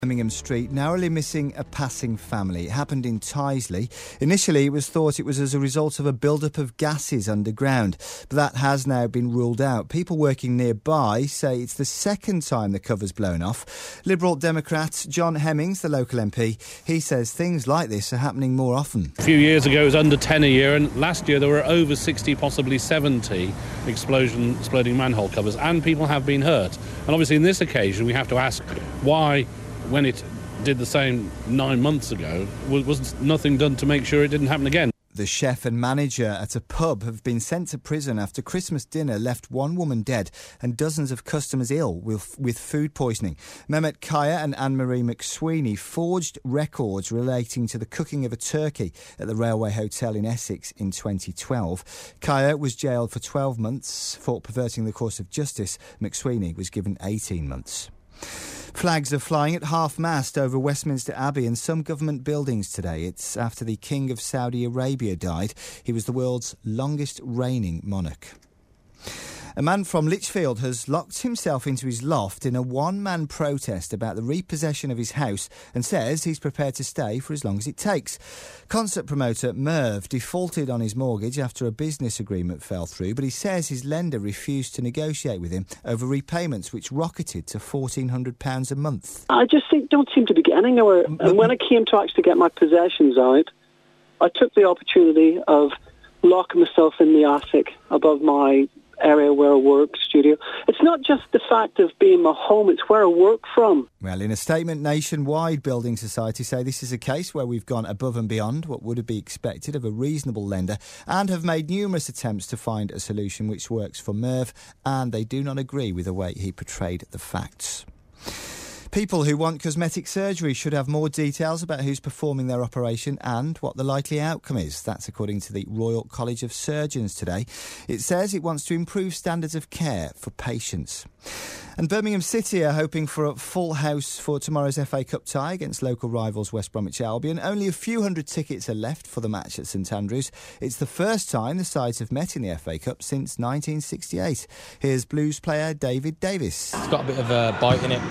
Birmingham Street, narrowly missing a passing family. It happened in Tyseley. Initially, it was thought it was as a result of a build-up of gases underground, but that has now been ruled out. People working nearby say it's the second time the cover's blown off. Liberal Democrat John Hemmings, the local MP, he says things like this are happening more often. A few years ago, it was under 10 a year, and last year there were over 60, possibly 70 exploding manhole covers, and people have been hurt. And obviously, in this occasion, we have to ask why, when it did the same 9 months ago, was nothing done to make sure it didn't happen again. The chef and manager at a pub have been sent to prison after Christmas dinner left one woman dead and dozens of customers ill with food poisoning. Mehmet Kaya and Anne-Marie McSweeney forged records relating to the cooking of a turkey at the Railway Hotel in Essex in 2012. Kaya was jailed for 12 months for perverting the course of justice. McSweeney was given 18 months. Flags are flying at half-mast over Westminster Abbey and some government buildings today. It's after the King of Saudi Arabia died. He was the world's longest reigning monarch. A man from Lichfield has locked himself into his loft in a one-man protest about the repossession of his house and says he's prepared to stay for as long as it takes. Concert promoter Merv defaulted on his mortgage after a business agreement fell through, but he says his lender refused to negotiate with him over repayments, which rocketed to £1,400 a month. I just don't seem to be getting anywhere. And when I came to actually get my possessions out, I took the opportunity of locking myself in the attic above my area where I work, studio. It's not just the fact of being my home, it's where I work from. Well, in a statement, Nationwide Building Society say this is a case where we've gone above and beyond what would be expected of a reasonable lender and have made numerous attempts to find a solution which works for Merv, and they do not agree with the way he portrayed the facts. People who want cosmetic surgery should have more details about who's performing their operation and what the likely outcome is. That's according to the Royal College of Surgeons today. It says it wants to improve standards of care for patients. And Birmingham City are hoping for a full house for tomorrow's FA Cup tie against local rivals West Bromwich Albion. Only a few hundred tickets are left for the match at St Andrews. It's the first time the sides have met in the FA Cup since 1968. Here's Blues player David Davis. It's got a bit of a bite in it,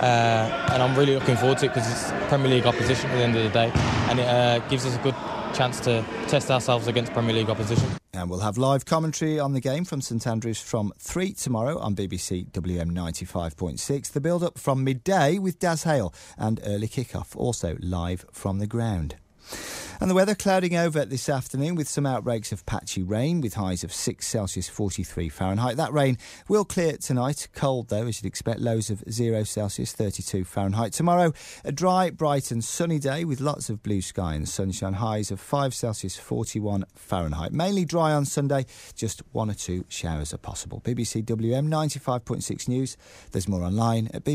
and I'm really looking forward to it because it's Premier League opposition at the end of the day, and it gives us a good chance to test ourselves against Premier League opposition. And we'll have live commentary on the game from St Andrews from 3 tomorrow on BBC WM 95.6. The build-up from midday with Daz Hale and early kick-off, also live from the ground. And the weather clouding over this afternoon with some outbreaks of patchy rain with highs of 6 Celsius 43 Fahrenheit. That rain will clear tonight. Cold though, as you'd expect, lows of 0 Celsius 32 Fahrenheit. Tomorrow, a dry, bright and sunny day with lots of blue sky and sunshine. Highs of 5 Celsius 41 Fahrenheit. Mainly dry on Sunday, just 1 or 2 showers are possible. BBC WM 95.6 News. There's more online at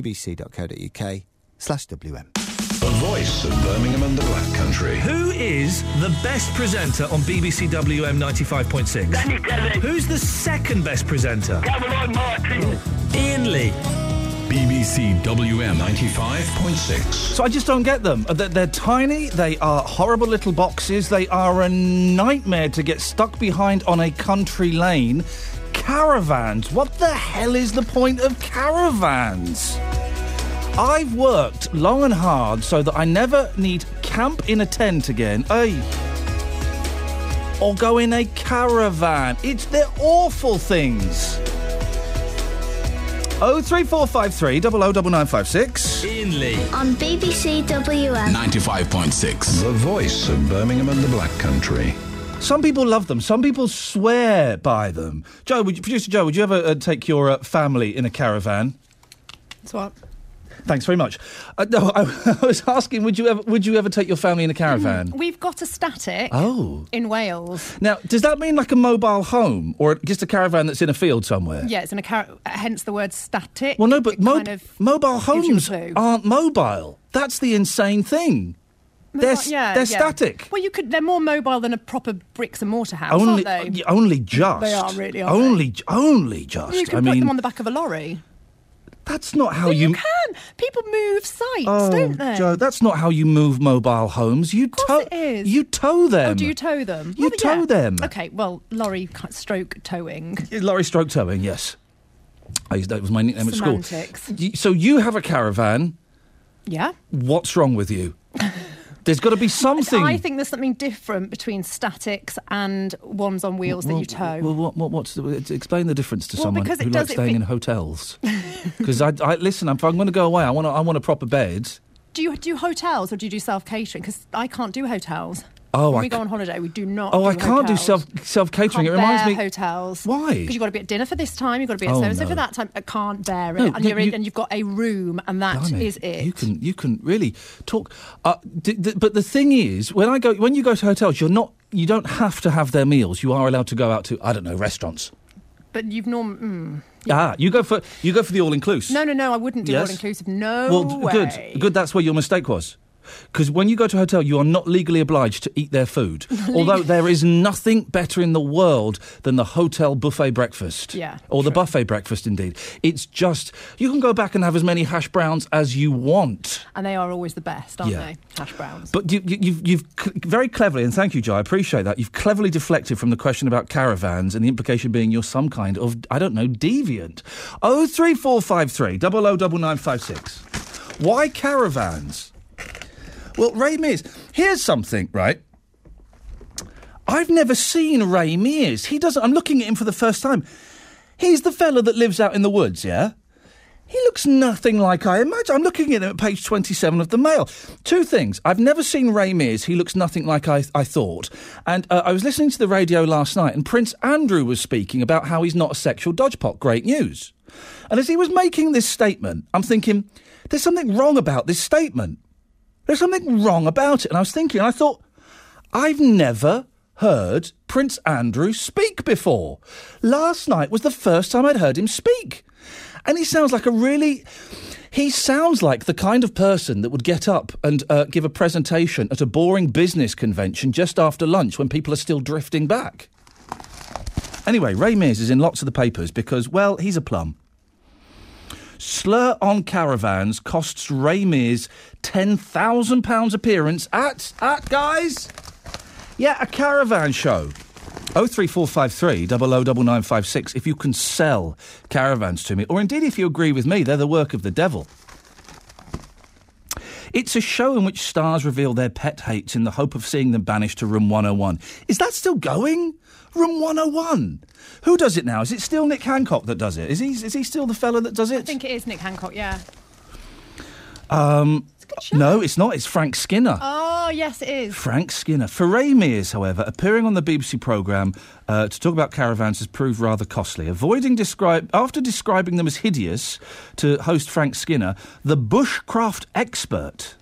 bbc.co.uk/WM. The voice of Birmingham and the Black Country. Who is the best presenter on BBC WM 95.6? Danny Kelly. Who's the second best presenter? Caroline Martin. Ian Lee. BBC WM 95.6. So I just don't get them. They're tiny, they are horrible little boxes, they are a nightmare to get stuck behind on a country lane. Caravans. What the hell is the point of caravans? I've worked long and hard so that I never need camp in a tent again, or go in a caravan. They're awful things. 03453 009956. Ian Lee. On BBC WM 95.6. The voice of Birmingham and the Black Country. Some people love them. Some people swear by them. Producer Joe, would you ever take your family in a caravan? That's what? Thanks very much. No, I was asking, would you ever take your family in a caravan? We've got a static in Wales. Now, does that mean like a mobile home or just a caravan that's in a field somewhere? Yeah, it's in a hence the word static. Well, no, but mobile homes aren't mobile. That's the insane thing. They're static. Well, they're more mobile than a proper bricks and mortar house, aren't they? Only just. They are really, only just. You can put them on the back of a lorry. That's not how you can. People move sites, don't they? Joe, that's not how you move mobile homes. Of course it is. You tow them. Oh, do you tow them? You tow them. Okay, well, lorry stroke towing. Lorry stroke towing, yes. That was my nickname Semantics. at school. So you have a caravan. Yeah. What's wrong with you? There's got to be something. I think there's something different between statics and ones on wheels that you tow. Well, explain the difference to someone because who likes staying in hotels. Because if I'm going to go away, I want a proper bed. Do you do hotels or do you do self-catering? Because I can't do hotels. Oh, when we go on holiday, we do not. I can't do self-catering. It reminds me. Hotels. Why? Because you've got to be at dinner for this time. You've got to be at so for that time. I can't bear it. No, and and you've got a room, and that is it. You can really talk. But the thing is, when you go to hotels, you don't have to have their meals. You are allowed to go out to, I don't know, restaurants. But you've you go for the all-inclusive. No, I wouldn't do all-inclusive. No way. Good. That's where your mistake was. Because when you go to a hotel, you are not legally obliged to eat their food. Although there is nothing better in the world than the hotel buffet breakfast. Yeah. Or the buffet breakfast, indeed. It's just, you can go back and have as many hash browns as you want. And they are always the best, aren't they? Hash browns. But you've very cleverly, and thank you, Joe, I appreciate that, you've cleverly deflected from the question about caravans and the implication being you're some kind of, I don't know, deviant. 03453 009956. Why caravans? Well, Ray Mears, here's something, right? I've never seen Ray Mears. I'm looking at him for the first time. He's the fella that lives out in the woods, yeah? He looks nothing like I imagine. I'm looking at him at page 27 of the Mail. Two things. I've never seen Ray Mears. He looks nothing like I thought. And I was listening to the radio last night, and Prince Andrew was speaking about how he's not a sexual dodgepot. Great news. And as he was making this statement, I'm thinking, there's something wrong about this statement. There's something wrong about it. And I thought, I've never heard Prince Andrew speak before. Last night was the first time I'd heard him speak. And he sounds like the kind of person that would get up and give a presentation at a boring business convention just after lunch when people are still drifting back. Anyway, Ray Mears is in lots of the papers because, well, he's a plum. Slur on caravans costs Ray Mears £10,000 appearance at guys? Yeah, a caravan show. 03453 009956 if you can sell caravans to me, or indeed if you agree with me, they're the work of the devil. It's a show in which stars reveal their pet hates in the hope of seeing them banished to Room 101. Is that still going? Room 101? Who does it now? Is it still Nick Hancock that does it? Is he still the fella that does it? I think it is Nick Hancock, yeah. No, it's not. It's Frank Skinner. Oh, yes, it is. Frank Skinner. For Ray Mears, however, appearing on the BBC programme to talk about caravans has proved rather costly. After describing them as hideous to host Frank Skinner, the bushcraft expert...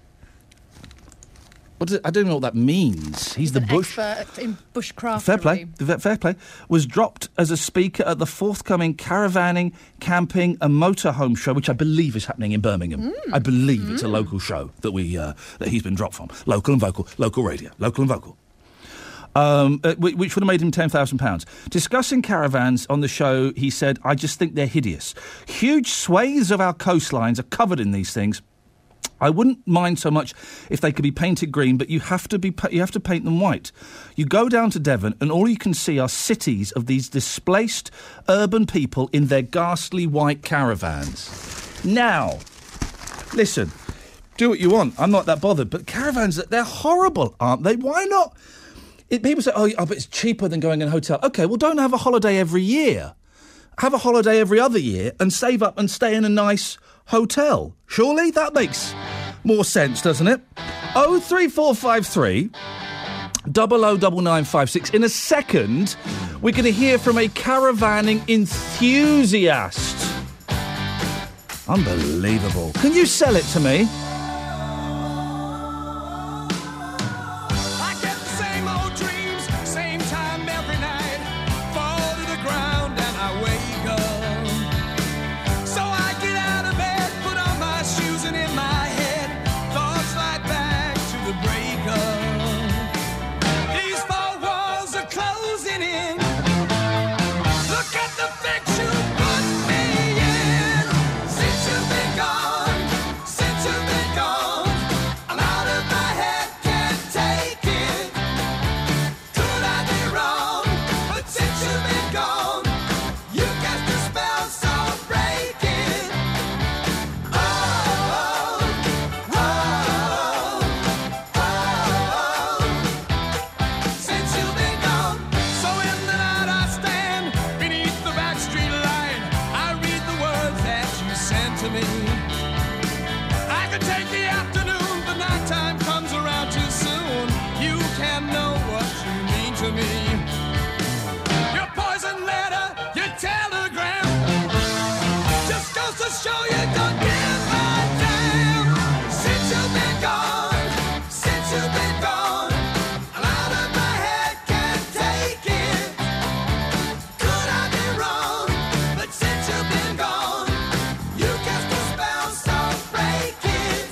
I don't know what that means. He's the expert in bushcraft. Fair play. Was dropped as a speaker at the forthcoming caravanning, camping and motorhome show, which I believe is happening in Birmingham. I believe it's a local show that he's been dropped from. Local and vocal, local radio, local and vocal. Which would have made him £10,000. Discussing caravans on the show, he said, "I just think they're hideous. Huge swathes of our coastlines are covered in these things. I wouldn't mind so much if they could be painted green, but you have to paint them white. You go down to Devon and all you can see are cities of these displaced urban people in their ghastly white caravans." Now, listen, do what you want. I'm not that bothered, but caravans, they're horrible, aren't they? Why not? People say, oh, but it's cheaper than going in a hotel. OK, well, don't have a holiday every year. Have a holiday every other year and save up and stay in a nice hotel. Surely that makes more sense, doesn't it? 03453 009956. In a second, we're going to hear from a caravanning enthusiast. Unbelievable. Can you sell it to me? Since you've been gone, since you've been the afternoon, the nighttime comes around too soon. You can know what you mean to me. Your poison letter, your telegram, just goes to show you don't give a damn. Since you've been gone, since you've been gone, I'm out of my head, can't take it. Could I be wrong? But since you've been gone, you cast a spell, so break it.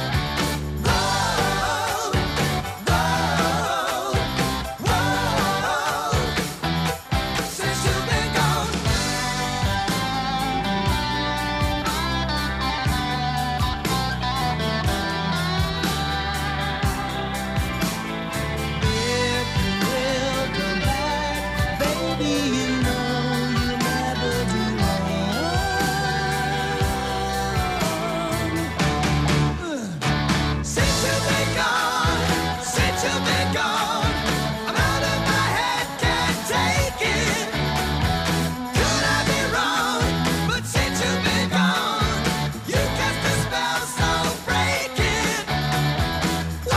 Whoa, whoa, whoa. Since you've been gone. If you will come back, baby, you know you'll never do wrong. Since you've been gone, since you've been gone, I'm out of my head, can't take it. Could I be wrong? But since you've been gone, you cast a spell, so break it. Whoa,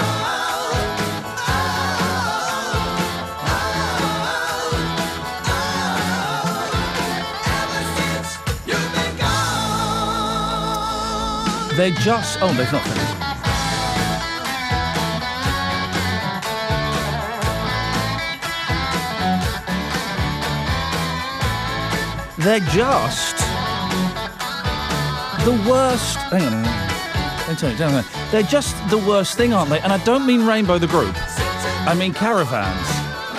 ever since you've been gone. They're just... Oh, they've not finished. They're just the worst... Hang on a minute. Don't turn it down. They're just the worst thing, aren't they? And I don't mean Rainbow the group. I mean Caravans.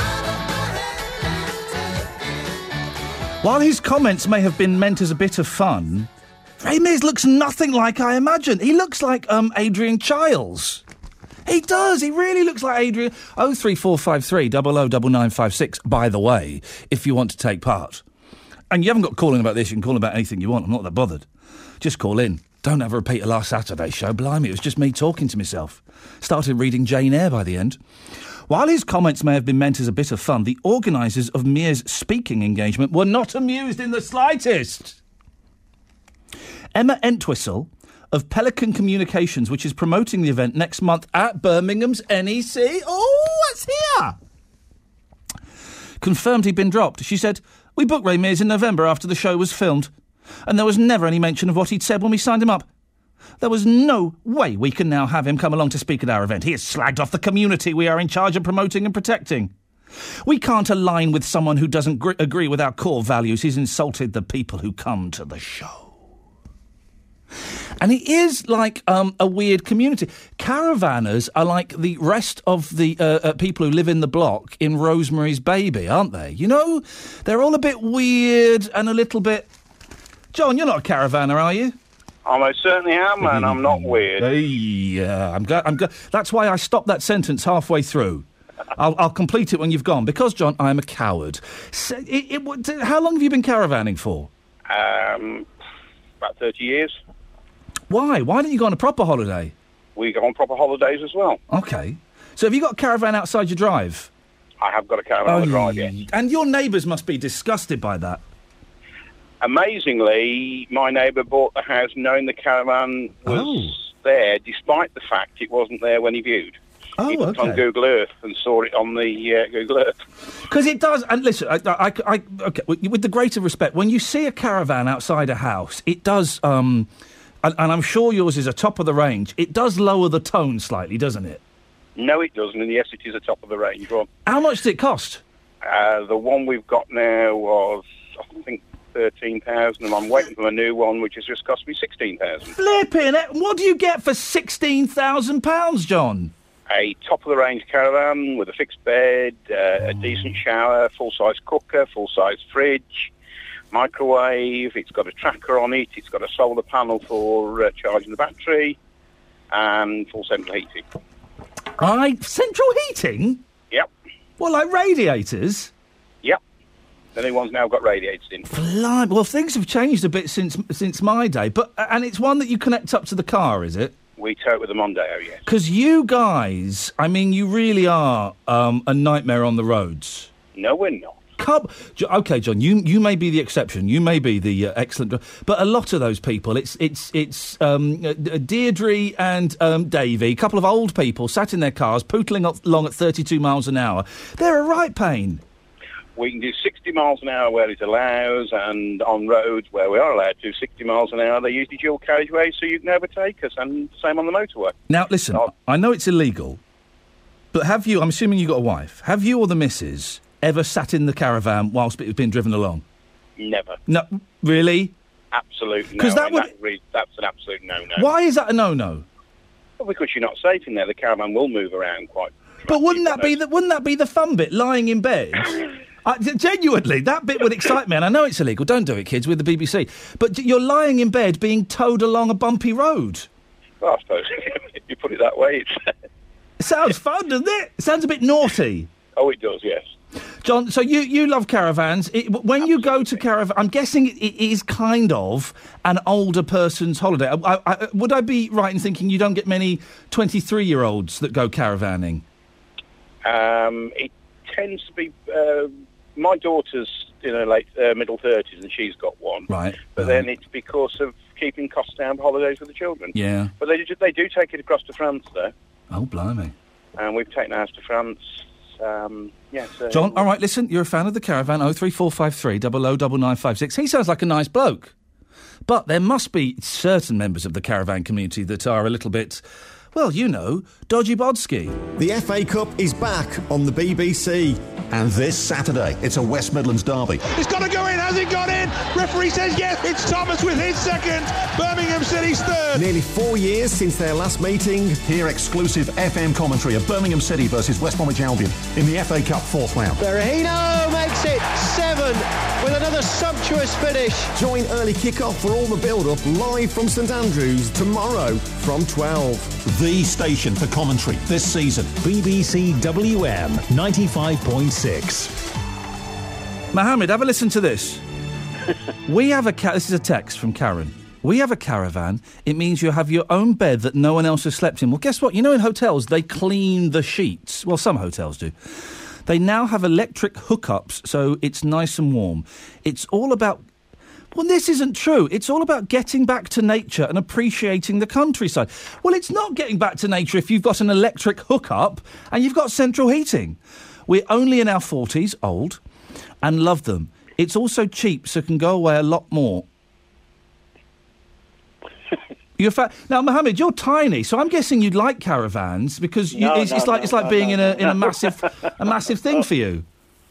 While his comments may have been meant as a bit of fun, Ray Mears looks nothing like I imagined. He looks like Adrian Chiles. He does. He really looks like Adrian. 03453 009956, by the way, if you want to take part. And you haven't got to call in about this. You can call in about anything you want. I'm not that bothered. Just call in. Don't have a repeat of last Saturday's show. Blimey, it was just me talking to myself. Started reading Jane Eyre by the end. While his comments may have been meant as a bit of fun, the organisers of Mears' speaking engagement were not amused in the slightest. Emma Entwistle of Pelican Communications, which is promoting the event next month at Birmingham's NEC. Oh, that's here! Confirmed he'd been dropped. She said, "We booked Ray Mears in November after the show was filmed, and there was never any mention of what he'd said when we signed him up. There was no way we can now have him come along to speak at our event. He has slagged off the community we are in charge of promoting and protecting. We can't align with someone who doesn't agree with our core values. He's insulted the people who come to the show." And it is like a weird community. Caravanners are like the rest of the people who live in the block in Rosemary's Baby, aren't they? You know, they're all a bit weird and a little bit... John, you're not a caravaner, are you? I most certainly am, and I'm not weird. Yeah, I'm glad. That's why I stopped that sentence halfway through. I'll complete it when you've gone. Because, John, I'm a coward. So, how long have you been caravanning for? About 30 years. Why? Why didn't you go on a proper holiday? We go on proper holidays as well. Okay. So have you got a caravan outside your drive? I have got a caravan on the drive, yes. And your neighbours must be disgusted by that. Amazingly, my neighbour bought the house knowing the caravan was there, despite the fact it wasn't there when he viewed. He looked on Google Earth and saw it on the Google Earth. Because it does, and listen, okay, with the greater respect, when you see a caravan outside a house, it does, and I'm sure yours is a top of the range, it does lower the tone slightly, doesn't it? No, it doesn't, and yes, it is a top of the range one. How much did it cost? The one we've got now was, I think, 13,000, and I'm waiting for a new one, which has just cost me 16,000. Flipping it! What do you get for £16,000, John? A top-of-the-range caravan with a fixed bed, a decent shower, full-size cooker, full-size fridge, microwave. It's got a tracker on it. It's got a solar panel for charging the battery, and full central heating. Central heating? Yep. Well, like radiators? Yep. The new one's now got radiators in. Blimey. Well, things have changed a bit since my day, and it's one that you connect up to the car, is it? We tow it with a Mondeo, yes. Because you guys, I mean, you really are a nightmare on the roads. No, we're not. Okay, John, you may be the exception. You may be the excellent... But a lot of those people, it's Deirdre and Davey, a couple of old people sat in their cars, pootling along at 32 miles an hour. They're a right pain. We can do 60 miles an hour where it allows, and on roads where we are allowed to do 60 miles an hour, they're usually dual carriageways, so you can overtake us, and same on the motorway. Now, listen, I know it's illegal, but have you, I'm assuming you've got a wife, have you or the missus ever sat in the caravan whilst it was being driven along? Never. No, really? Absolutely no. 'Cause that's an absolute no-no. Why is that a no-no? Well, because you're not safe in there. The caravan will move around quite... But wouldn't that be the fun bit, lying in bed? Genuinely, that bit would excite me, and I know it's illegal. Don't do it, kids, with the BBC. But you're lying in bed being towed along a bumpy road. Well, I suppose if you put it that way, It sounds fun, doesn't it? It sounds a bit naughty. Oh, it does, yes. John, so you love caravans. When you go to caravan, I'm guessing it is kind of an older person's holiday. Would I be right in thinking you don't get many 23-year-olds that go caravanning? It tends to be... my daughter's in her middle 30s and she's got one. Right. But then it's because of keeping costs down for holidays with the children. Yeah. But they do take it across to France, though. Oh, blimey. And we've taken ours to France. John, all right, listen, you're a fan of the caravan, 03453 009956. He sounds like a nice bloke. But there must be certain members of the caravan community that are a little bit... Well, you know, dodgy bodsky. The FA Cup is back on the BBC. And this Saturday, it's a West Midlands derby. It's got to go in. Has it gone in? Referee says yes. It's Thomas with his second. Birmingham City's third. Nearly 4 years since their last meeting. Hear exclusive FM commentary of Birmingham City versus West Bromwich Albion in the FA Cup fourth round. Berahino makes it 7 with another sumptuous finish. Join early kick-off for all the build-up live from St Andrews tomorrow from 12. The station for commentary this season. BBC WM 95.6. Mohammed, have a listen to this. We have this is a text from Karen. We have a caravan. It means you have your own bed that no one else has slept in. Well, guess what? You know in hotels, they clean the sheets. Well, some hotels do. They now have electric hookups, so it's nice and warm. It's all about... Well, this isn't true. It's all about getting back to nature and appreciating the countryside. Well, it's not getting back to nature if you've got an electric hookup and you've got central heating. We're only in our 40s, old, and love them. It's also cheap, so can go away a lot more. Now, Mohammed, you're tiny, so I'm guessing you'd like caravans because it's like being in a massive thing for you.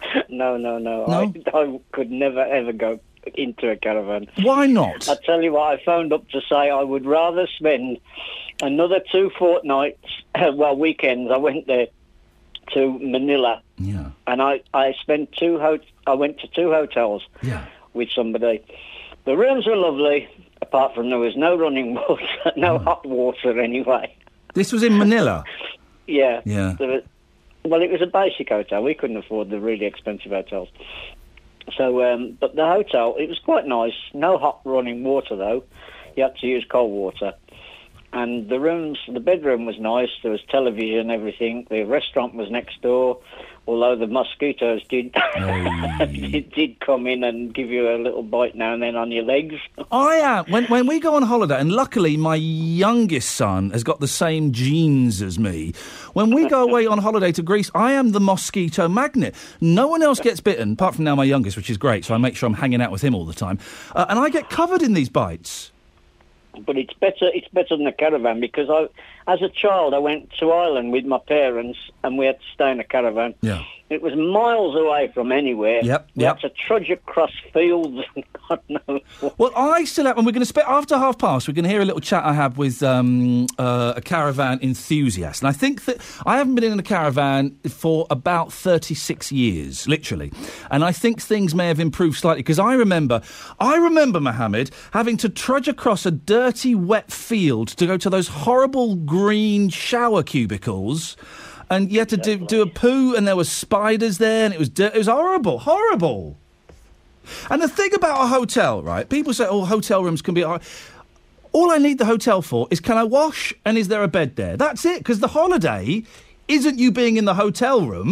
No? I could never ever go into a caravan. Why not? I tell you what, I phoned up to say I would rather spend another 2 fortnights, weekends. I went there to Manila. Yeah. And I spent I went to 2 hotels. Yeah. With somebody. The rooms were lovely, apart from there was no running water, no hot water anyway. This was in Manila? Yeah. Yeah. It was a basic hotel. We couldn't afford the really expensive hotels. So, but the hotel, it was quite nice. No hot running water, though. You had to use cold water. And the bedroom was nice. There was television, everything. The restaurant was next door, although the mosquitoes did come in and give you a little bite now and then on your legs. When we go on holiday, and luckily my youngest son has got the same genes as me, when we go away on holiday to Greece, I am the mosquito magnet. No one else gets bitten, apart from now my youngest, which is great, so I make sure I'm hanging out with him all the time. And I get covered in these bites. But it's better than a caravan because as a child, I went to Ireland with my parents and we had to stay in a caravan. Yeah. It was miles away from anywhere. We had to trudge across fields and God knows what. Well, I still have, and we're going to spend, after past, we're going to hear a little chat I had with a caravan enthusiast. And I think that I haven't been in a caravan for about 36 years, literally. And I think things may have improved slightly, because I remember, Mohammed, having to trudge across a dirty, wet field to go to those horrible green shower cubicles. And you had to do a poo, and there were spiders there, and it was horrible, horrible. And the thing about a hotel, right? People say, hotel rooms can be... All I need the hotel for is, can I wash, and is there a bed there? That's it, because the holiday isn't you being in the hotel room.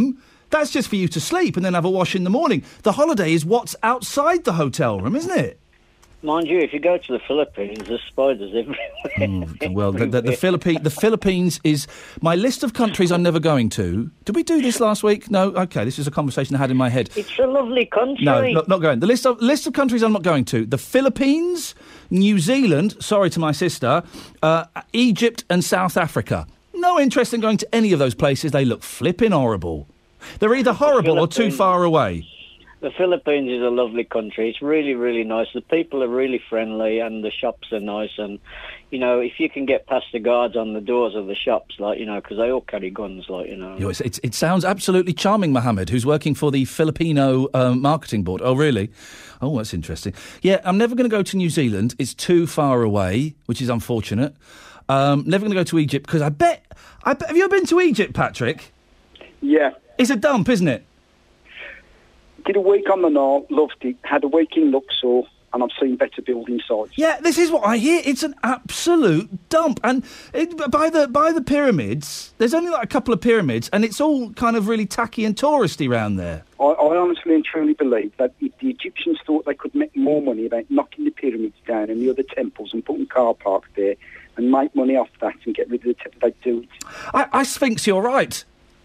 That's just for you to sleep and then have a wash in the morning. The holiday is what's outside the hotel room, isn't it? Mind you, if you go to the Philippines, there's spiders everywhere. Well, the Philippines is my list of countries I'm never going to. Did we do this last week? No? OK, this is a conversation I had in my head. It's a lovely country. No, not going. The list of countries I'm not going to. The Philippines, New Zealand, sorry to my sister, Egypt and South Africa. No interest in going to any of those places. They look flipping horrible. They're either horrible or too far away. The Philippines is a lovely country. It's really, really nice. The people are really friendly and the shops are nice. And, you know, if you can get past the guards on the doors of the shops, like, you know, because they all carry guns, like, you know. It sounds absolutely charming, Mohammed, who's working for the Filipino marketing board. Oh, really? Oh, that's interesting. Yeah, I'm never going to go to New Zealand. It's too far away, which is unfortunate. Never going to go to Egypt because I bet... Have you ever been to Egypt, Patrick? Yeah. It's a dump, isn't it? Did a week on the Nile, loved it. Had a week in Luxor, and I've seen better building sites. Yeah, this is what I hear. It's an absolute dump. And by the pyramids, there's only like a couple of pyramids, and it's all kind of really tacky and touristy round there. I honestly and truly believe that if the Egyptians thought they could make more money about knocking the pyramids down and the other temples and putting car parks there and make money off that and get rid of the temples, they'd do it. I Sphinx, you're right.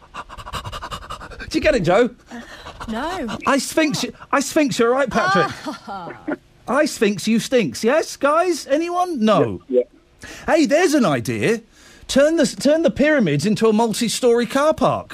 Do you get it, Joe? No. I Sphinx, you're right, Patrick. I Sphinx, you stinks. Yes, guys? Anyone? No. Yeah. Hey, there's an idea. Turn the pyramids into a multi-storey car park.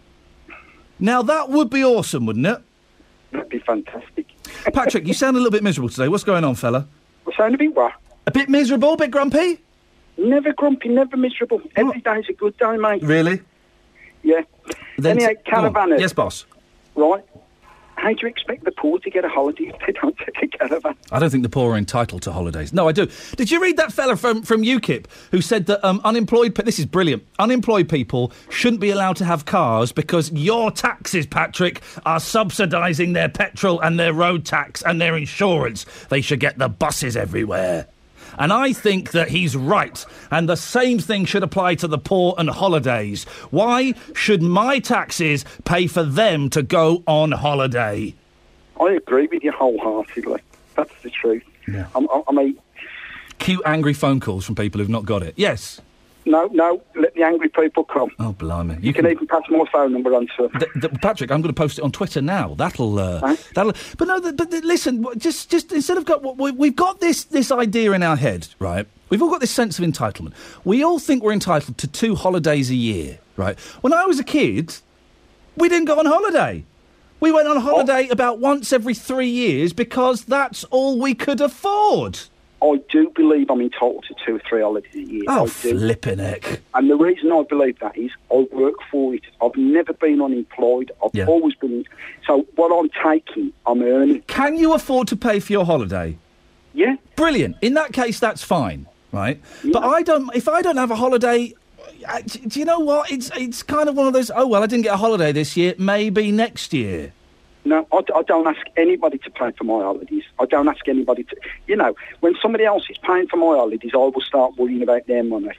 Now, that would be awesome, wouldn't it? That'd be fantastic. Patrick, you sound a little bit miserable today. What's going on, fella? I sound a bit what? A bit miserable, a bit grumpy? Never grumpy, never miserable. Every day's a good day, mate. Really? Yeah. Then Anyhow, caravanners. Yes, boss. Right. How do you expect the poor to get a holiday if they don't take a caravan? I don't think the poor are entitled to holidays. No, I do. Did you read that fella from UKIP who said that this is brilliant, unemployed people shouldn't be allowed to have cars because your taxes, Patrick, are subsidising their petrol and their road tax and their insurance. They should get the buses everywhere. And I think that he's right. And the same thing should apply to the poor and holidays. Why should my taxes pay for them to go on holiday? I agree with you wholeheartedly. That's the truth. Yeah. I mean... Cute angry phone calls from people who've not got it. Yes. No, let the angry people come. Oh, blimey. You can even pass my phone number on to them. Patrick, I'm going to post it on Twitter now. That'll... But no, listen, just instead of... We've got this idea in our head, right? We've all got this sense of entitlement. We all think we're entitled to 2 holidays a year, right? When I was a kid, we didn't go on holiday. We went on holiday about once every 3 years because that's all we could afford. I do believe I'm entitled to 2 or 3 holidays a year. Oh, flippin' heck. And the reason I believe that is I work for it. I've never been unemployed. I've always been... So what I'm taking, I'm earning. Can you afford to pay for your holiday? Yeah. Brilliant. In that case, that's fine, right? Yeah. But if I don't have a holiday... Do you know what? It's kind of one of those, oh, well, I didn't get a holiday this year, maybe next year. No, I don't ask anybody to pay for my holidays. I don't ask anybody to... You know, when somebody else is paying for my holidays, I will start worrying about their money.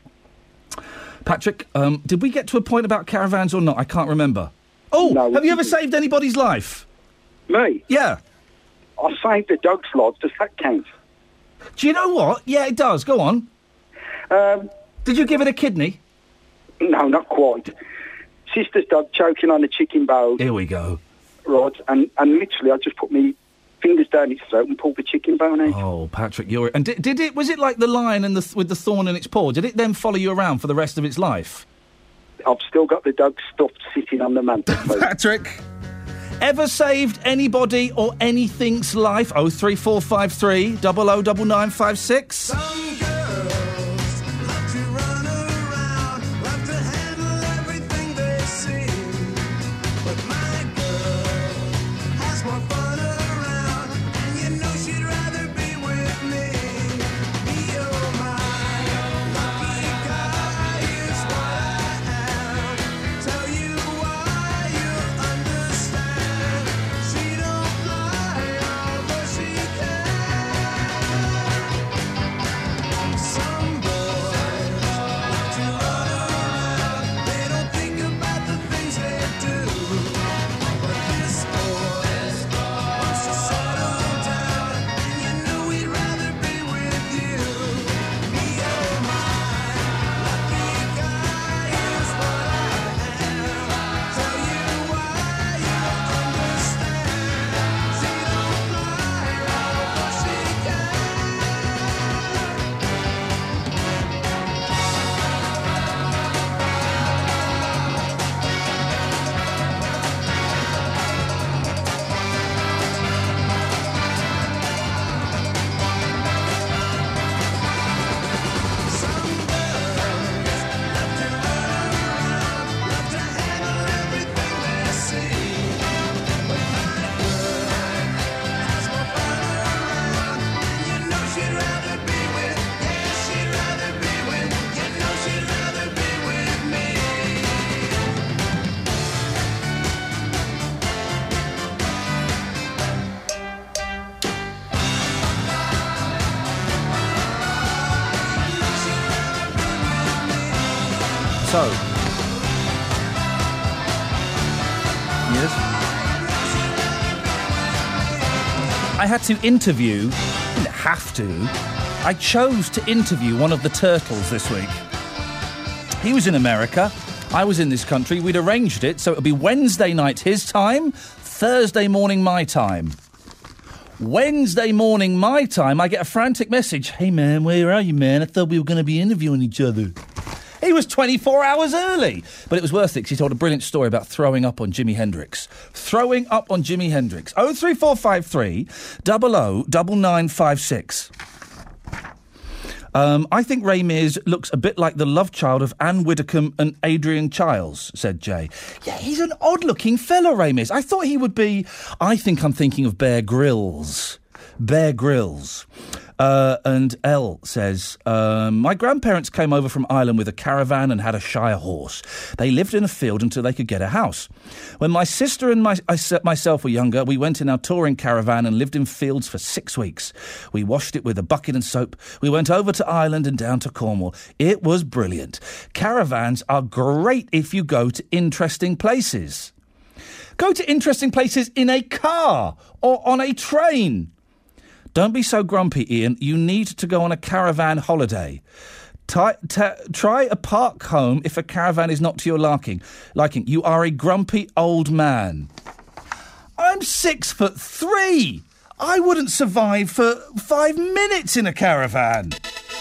Patrick, did we get to a point about caravans or not? I can't remember. Oh, no, have you ever saved anybody's life? Me? Yeah. I saved a dog's life. Does that count? Do you know what? Yeah, it does. Go on. Did you give it a kidney? No, not quite. Sister's dog choking on a chicken bone. Here we go. Right, and literally I just put my fingers down its throat and pulled the chicken bone out. Oh, Patrick, you're... And did it... Was it like the lion and with the thorn in its paw? Did it then follow you around for the rest of its life? I've still got the dog stuffed sitting on the mantelpiece. Patrick, ever saved anybody or anything's life? 03453 009956. So. Yes? I had to interview, I didn't have to, I chose to interview one of the turtles this week. He was in America, I was in this country, we'd arranged it, so it'll be Wednesday night his time, Thursday morning my time. Wednesday morning my time, I get a frantic message. Hey man, where are you, man? I thought we were going to be interviewing each other. He was 24 hours early. But it was worth it because he told a brilliant story about throwing up on Jimi Hendrix. Throwing up on Jimi Hendrix. 03453 00 9956. I think Ray Mears looks a bit like the love child of Anne Widdecombe and Adrian Chiles, said Jay. Yeah, he's an odd-looking fellow, Ray Mears. I thought he would be... I think I'm thinking of Bear Grylls. Bear Grylls. And Elle says, my grandparents came over from Ireland with a caravan and had a shire horse. They lived in a field until they could get a house. When my sister and myself were younger, we went in our touring caravan and lived in fields for 6 weeks. We washed it with a bucket and soap. We went over to Ireland and down to Cornwall. It was brilliant. Caravans are great if you go to interesting places. Go to interesting places in a car or on a train. Don't be so grumpy, Ian. You need to go on a caravan holiday. Try a park home if a caravan is not to your liking. You are a grumpy old man. I'm 6'3". I wouldn't survive for 5 minutes in a caravan.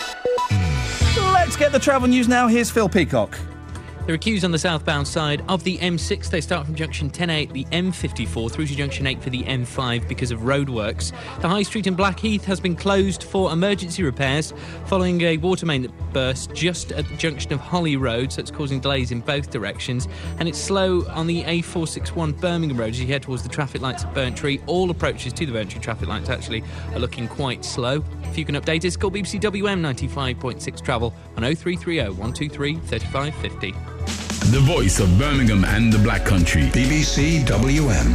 Let's get the travel news now. Here's Phil Peacock. There are queues on the southbound side of the M6. They start from junction 10A at the M54 through to junction 8 for the M5 because of roadworks. The High Street in Blackheath has been closed for emergency repairs following a water main that burst just at the junction of Holly Road, so it's causing delays in both directions. And it's slow on the A461 Birmingham Road as you head towards the traffic lights at Burntree. All approaches to the Burntree traffic lights actually are looking quite slow. If you can update us, call BBC WM 95.6 Travel on 0330 123 3550. The voice of Birmingham and the Black Country. BBC WM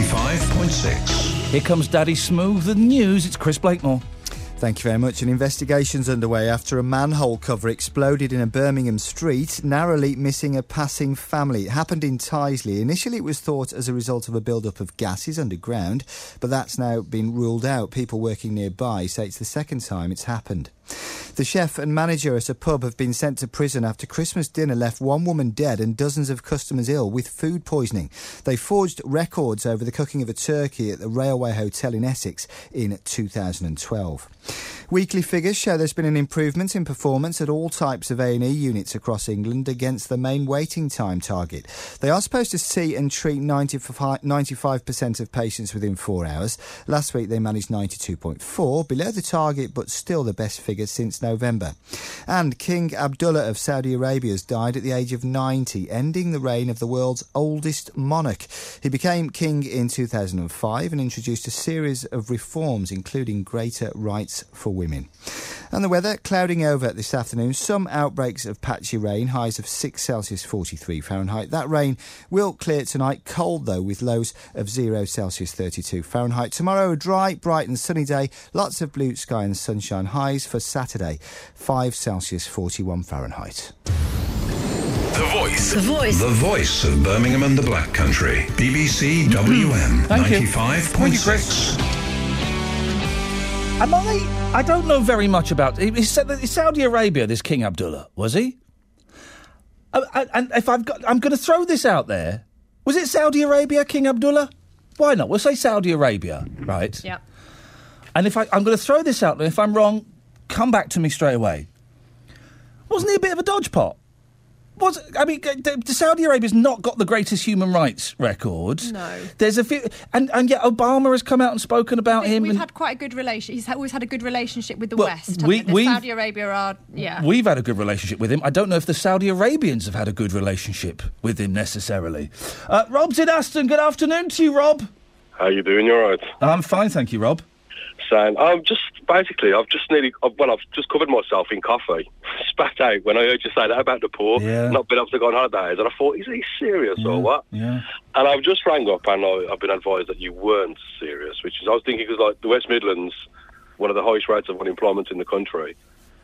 95.6. Here comes Daddy Smooth, the news. It's Chris Blakemore. Thank you very much. An investigation's underway after a manhole cover exploded in a Birmingham street, narrowly missing a passing family. It happened in Tyseley. Initially, it was thought as a result of a build-up of gases underground, but that's now been ruled out. People working nearby say it's the second time it's happened. The chef and manager at a pub have been sent to prison after Christmas dinner left one woman dead and dozens of customers ill with food poisoning. They forged records over the cooking of a turkey at the Railway Hotel in Essex in 2012. Weekly figures show there's been an improvement in performance at all types of A&E units across England against the main waiting time target. They are supposed to see and treat 95% of patients within 4 hours. Last week they managed 92.4, below the target but still the best figure since November. And King Abdullah of Saudi Arabia has died at the age of 90, ending the reign of the world's oldest monarch. He became king in 2005 and introduced a series of reforms, including greater rights for women. And the weather, clouding over this afternoon, some outbreaks of patchy rain, highs of 6 Celsius 43 Fahrenheit. That rain will clear tonight, cold though, with lows of 0 Celsius 32 Fahrenheit. Tomorrow, a dry, bright and sunny day, lots of blue sky and sunshine. Highs for Saturday, 5 Celsius 41 Fahrenheit. The Voice. The Voice. The voice of Birmingham and the Black Country. BBC WM 95.6. I don't know very much about... He said that Saudi Arabia, this King Abdullah, was he? And if I'm going to throw this out there. Was it Saudi Arabia, King Abdullah? Why not? We'll say Saudi Arabia, right? Yeah. And if I'm going to throw this out there, if I'm wrong, come back to me straight away. Wasn't he a bit of a dodgepot? Saudi Arabia's not got the greatest human rights record. No. There's a few... And yet Obama has come out and spoken about him. We've had quite a good relationship. He's always had a good relationship with the West. Saudi Arabia are... Yeah. We've had a good relationship with him. I don't know if the Saudi Arabians have had a good relationship with him necessarily. Rob's in Aston. Good afternoon to you, Rob. How you doing? You all right? I'm fine, thank you, Rob. Sam, I've just covered myself in coffee, spat out when I heard you say that about the poor, not being able to go on holidays, and I thought, is he serious or what? Yeah. And I've just rang up and I've been advised that you weren't serious, which is, I was thinking, because like the West Midlands, one of the highest rates of unemployment in the country,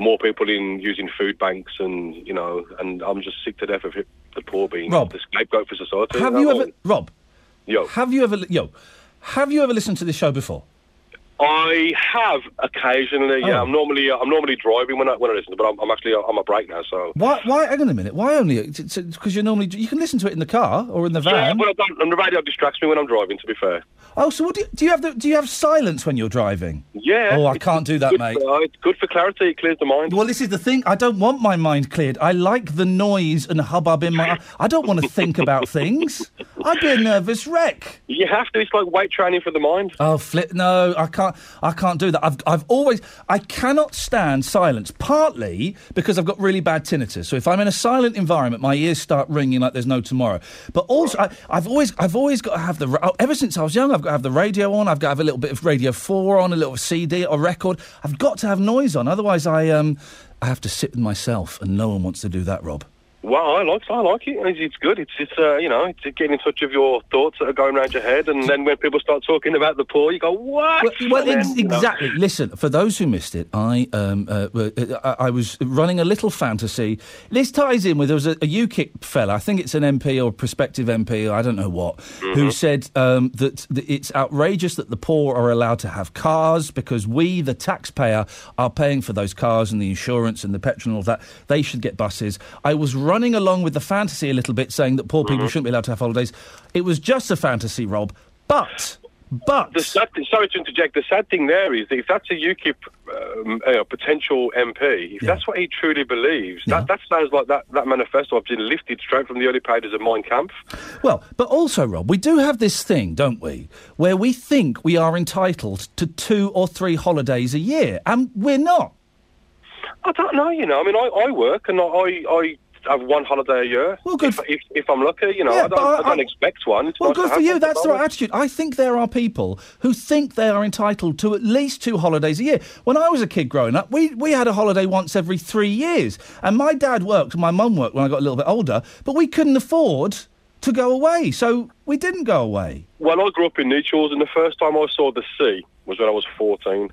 more people in using food banks, and and I'm just sick to death of the poor being Rob, the scapegoat for society. Have you ever, Rob? Yo. Have you ever listened to this show before? I have occasionally. Yeah, I'm normally driving when I listen, but I'm actually on my break now. So why? Hang on a minute. Why only? Because you can listen to it in the car or in the van. Yeah, well, and the radio distracts me when I'm driving. To be fair. Oh, so what do you have silence when you're driving? Yeah. Oh, I can't do that, mate. It's good for clarity. It clears the mind. Well, this is the thing. I don't want my mind cleared. I like the noise and hubbub in my. I don't want to think about things. I'd be a nervous wreck. You have to. It's like weight training for the mind. Oh, no, I can't do that. I cannot stand silence, partly because I've got really bad tinnitus. So if I'm in a silent environment, my ears start ringing like there's no tomorrow. But also, I've always got to have ever since I was young, I've got to have the radio on, I've got to have a little bit of Radio 4 on, a little CD or record. I've got to have noise on, otherwise I have to sit with myself, and no one wants to do that, Rob. Well, I like it. It's good. It's getting in touch with your thoughts that are going around your head, and then when people start talking about the poor, you go, what? Well, exactly. Listen, for those who missed it, I was running a little fantasy. This ties in with, there was a UKIP fella, I think it's an MP or a prospective MP, I don't know what, who said that it's outrageous that the poor are allowed to have cars because we, the taxpayer, are paying for those cars and the insurance and the petrol and all that. They should get buses. I was running along with the fantasy a little bit, saying that poor people shouldn't be allowed to have holidays. It was just a fantasy, Rob. But the sad thing, sorry to interject. The sad thing there is that if that's a UKIP potential MP, if that's what he truly believes, that sounds like that manifesto I've been lifted straight from the early pages of Mein Kampf. Well, but also, Rob, we do have this thing, don't we, where we think we are entitled to 2 or 3 holidays a year, and we're not. I don't know, I mean, I work and I have 1 holiday a year. Well, good. If I'm lucky, I don't expect one. It's well, nice good for you. That's the right attitude. I think there are people who think they are entitled to at least 2 holidays a year. When I was a kid growing up, we had a holiday once every 3 years. And my dad worked and my mum worked when I got a little bit older, but we couldn't afford to go away, so we didn't go away. Well, I grew up in Neachels, and the first time I saw the sea was when I was 14.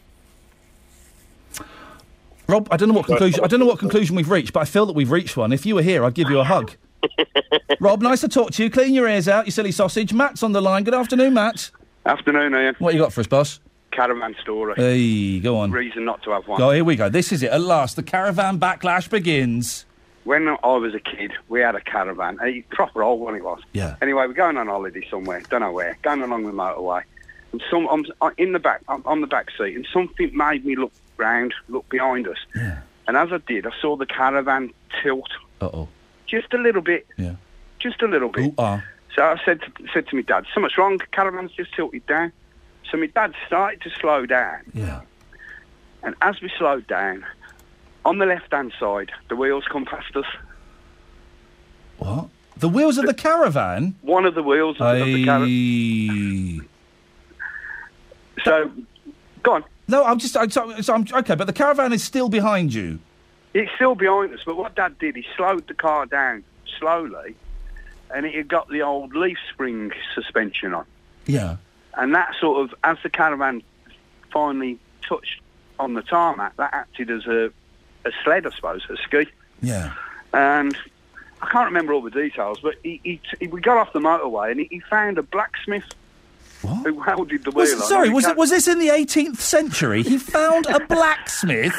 Rob, I don't know what conclusion we've reached, but I feel that we've reached one. If you were here, I'd give you a hug. Rob, nice to talk to you. Clean your ears out, you silly sausage. Matt's on the line. Good afternoon, Matt. Afternoon, Ian. What you got for us, boss? Caravan story. Hey, go on. Reason not to have one. Oh, here we go. This is it. At last, the caravan backlash begins. When I was a kid, we had a caravan. A proper old one it was. Yeah. Anyway, we're going on holiday somewhere. Don't know where. Going along the motorway. And I'm in the back, on the back seat, and something made me look behind us. Yeah. And as I did, I saw the caravan tilt. Uh-oh. Just a little bit. Yeah. Just a little bit. Ooh-ah. So I said to my dad, something's wrong, caravan's just tilted down. So my dad started to slow down. Yeah. And as we slowed down, on the left-hand side, the wheels come past us. What? The wheels of the caravan? One of the wheels of the caravan. So, go on. No, I'm okay, but the caravan is still behind you. It's still behind us, but what Dad did, he slowed the car down slowly, and it had got the old leaf spring suspension on. Yeah. And that sort of, as the caravan finally touched on the tarmac, that acted as a sled, I suppose, a ski. Yeah. And I can't remember all the details, but we got off the motorway, and he found a blacksmith. What? Who welded the wheel on. Sorry, was this in the 18th century? He found a blacksmith?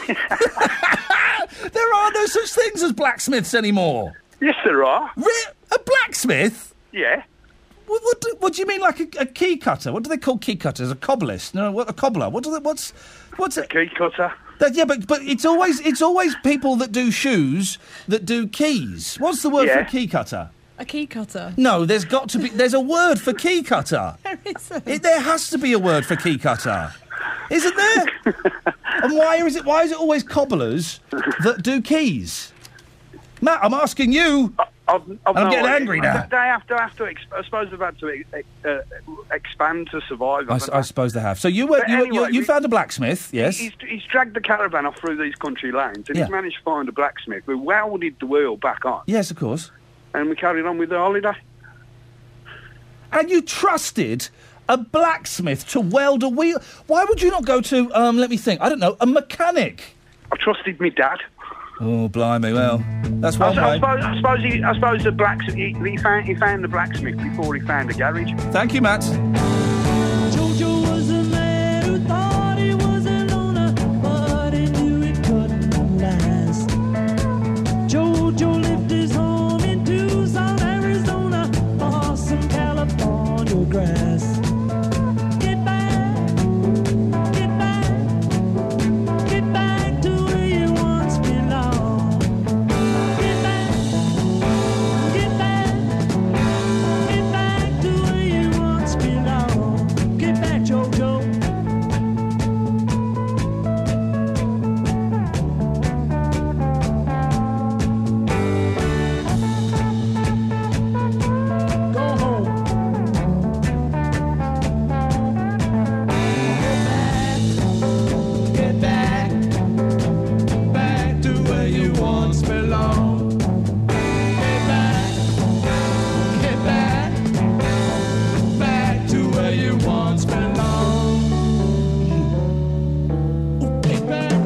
There are no such things as blacksmiths anymore. Yes, there are. A blacksmith? Yeah. What do you mean, like a key cutter? What do they call key cutters? A cobblist? No, a cobbler? What's a key cutter? Yeah, but it's always people that do shoes that do keys. What's the word for a key cutter? A key cutter? No, there's a word for key cutter. There isn't. There has to be a word for key cutter. Isn't there? And why is it always cobblers that do keys? Matt, I'm asking you. I'm getting angry now. They have to. I suppose they've had to expand to survive. I suppose they have. So you found a blacksmith, yes? He's dragged the caravan off through these country lanes, and he's managed to find a blacksmith who welded the wheel back on. Yes, of course. And we carried on with the holiday. And you trusted a blacksmith to weld a wheel? Why would you not go to, let me think, I don't know, a mechanic? I trusted my dad. Oh, blimey! Well, that's one way. I suppose the blacksmith. He found the blacksmith before he found the garage. Thank you, Matt. Jojo was a man who thought he was a loner, but he knew it couldn't last. Jojo lived his home in Tucson, Arizona, for some California grass. Get back, get back, get back to where you once belonged. Get back, get back, get back to where you once belonged. Get back, Jojo. Go home. Get back, back to where you once belonged. Get back, back to where you once belonged. Get back,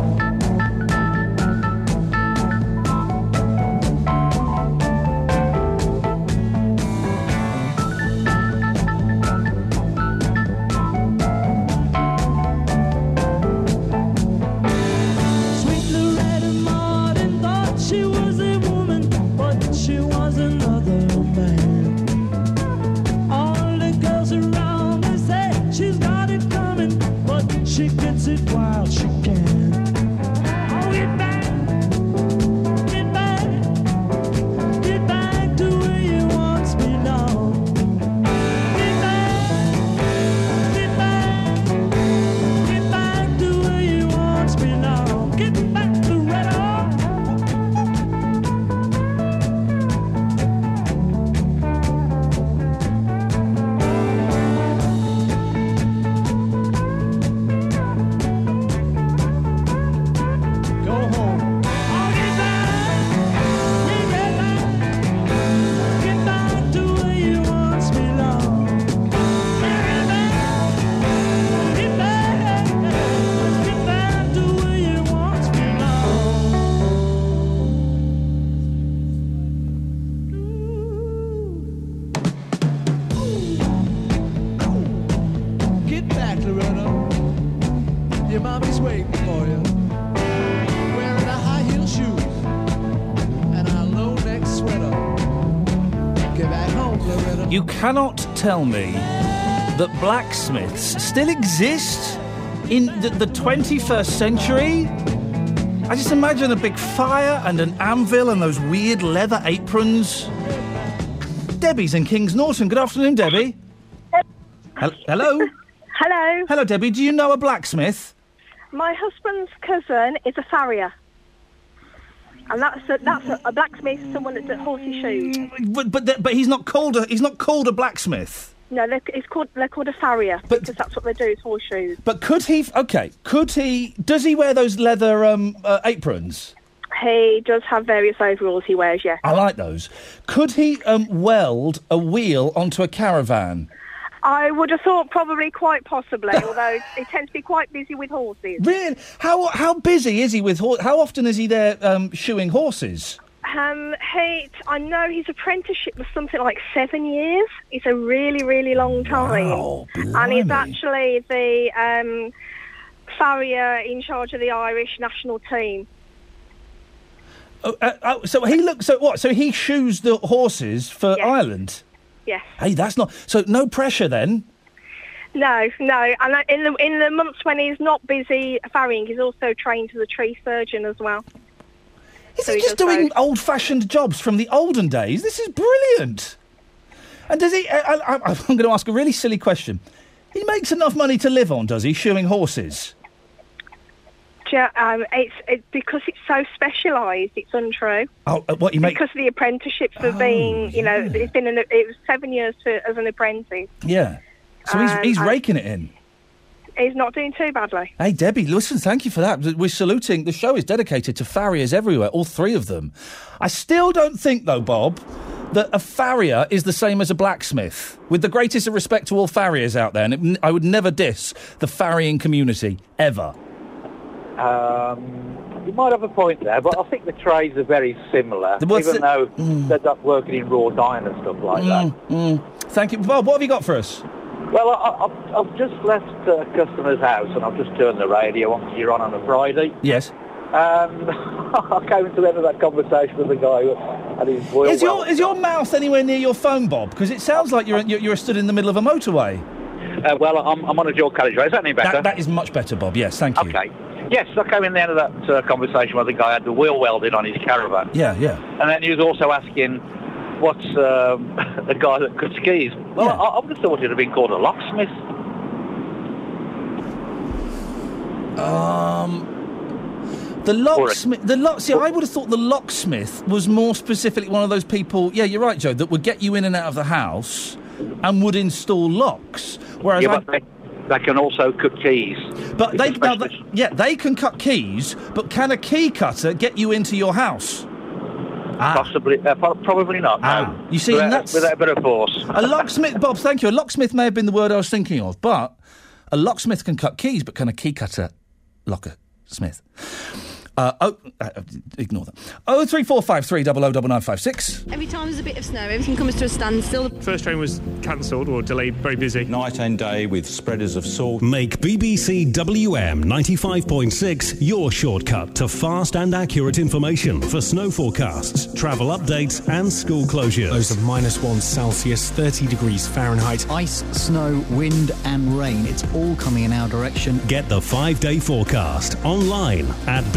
Sweet Loretta Martin thought she was a woman, but she was another man. All the girls around me say she's got it coming, but she gets it while she can. Oh, get back, get back, get back to where you once belonged. Get back, get back, get back to where you once belonged. Get back, Loretta. Go home. Oh, get back, get back, get back to where you once belonged. Get back, get back, get back to where you once belonged. Get back, Loretta. Your mommy's waiting for you. Wearing a high heel shoes and a low neck sweater. Get back home, Loretta. You cannot tell me that blacksmiths still exist in the 21st century. I just imagine a big fire and an anvil and those weird leather aprons. Debbie's in Kings Norton. Good afternoon, Debbie. Hello? Hello. Hello, Debbie. Do you know a blacksmith? My husband's cousin is a farrier. And that's a blacksmith, someone that does horsey shoes. But he's not called a blacksmith. No, they're called a farrier because that's what they do, is horseshoes. But does he wear those leather aprons? He does have various overalls he wears, yes. I like those. Could he weld a wheel onto a caravan? I would have thought probably quite possibly, although he tends to be quite busy with horses. Really? How busy is he with how often is he there shoeing horses? I know his apprenticeship was something like 7 years. It's a really, really long time. Wow, and he's actually the farrier in charge of the Irish national team. So he shoes the horses for Ireland? Yes. Hey, that's not... So no pressure then? No. And in the months when he's not busy farrieing, he's also trained as a tree surgeon as well. Is he just doing old-fashioned jobs from the olden days? This is brilliant. And does he... I'm going to ask a really silly question. He makes enough money to live on, does he, shoeing horses? It's because it's so specialised, it's untrue. Oh, what you make? Because of the apprenticeships for being, it was 7 years as an apprentice. Yeah. So he's raking it in. He's not doing too badly. Hey, Debbie, listen, thank you for that. We're saluting. The show is dedicated to farriers everywhere, all three of them. I still don't think, though, Bob, that a farrier is the same as a blacksmith. With the greatest of respect to all farriers out there, and I would never diss the farrying community, ever. You might have a point there, but I think the trades are very similar, even though they're not working in raw iron and stuff like that. Thank you. Bob, what have you got for us? Well, I've just left a customer's house and I've just turned the radio on. You're on a Friday. Yes. I came to the end of that conversation with the guy who had his oil Is your mouth anywhere near your phone, Bob? Because it sounds like you're stood in the middle of a motorway. Well, I'm on a dual carriageway. Is that any better? That is much better, Bob. Yes, thank you. Okay. Yes, I came in the end of that conversation where the guy had the wheel welded on his caravan. Yeah. And then he was also asking what's the guy that cuts keys. Well, I would have thought he'd have been called a locksmith. The locksmith. See, I would have thought the locksmith was more specifically one of those people. Yeah, you're right, Joe. That would get you in and out of the house and would install locks. Whereas they can also cut keys. But they can cut keys. But can a key cutter get you into your house? Possibly, probably not. No. You see, without a bit of force. A locksmith, Bob. Thank you. A locksmith may have been the word I was thinking of, but a locksmith can cut keys, but can a key cutter locksmith? Ignore that. 03453 00956. Every time there's a bit of snow, everything comes to a standstill. First train was cancelled or delayed, very busy. Night and day with spreaders of salt. Make BBC WM 95.6 your shortcut to fast and accurate information for snow forecasts, travel updates and school closures. Lows of -1 Celsius, 30 degrees Fahrenheit. Ice, snow, wind and rain. It's all coming in our direction. Get the 5-day forecast online at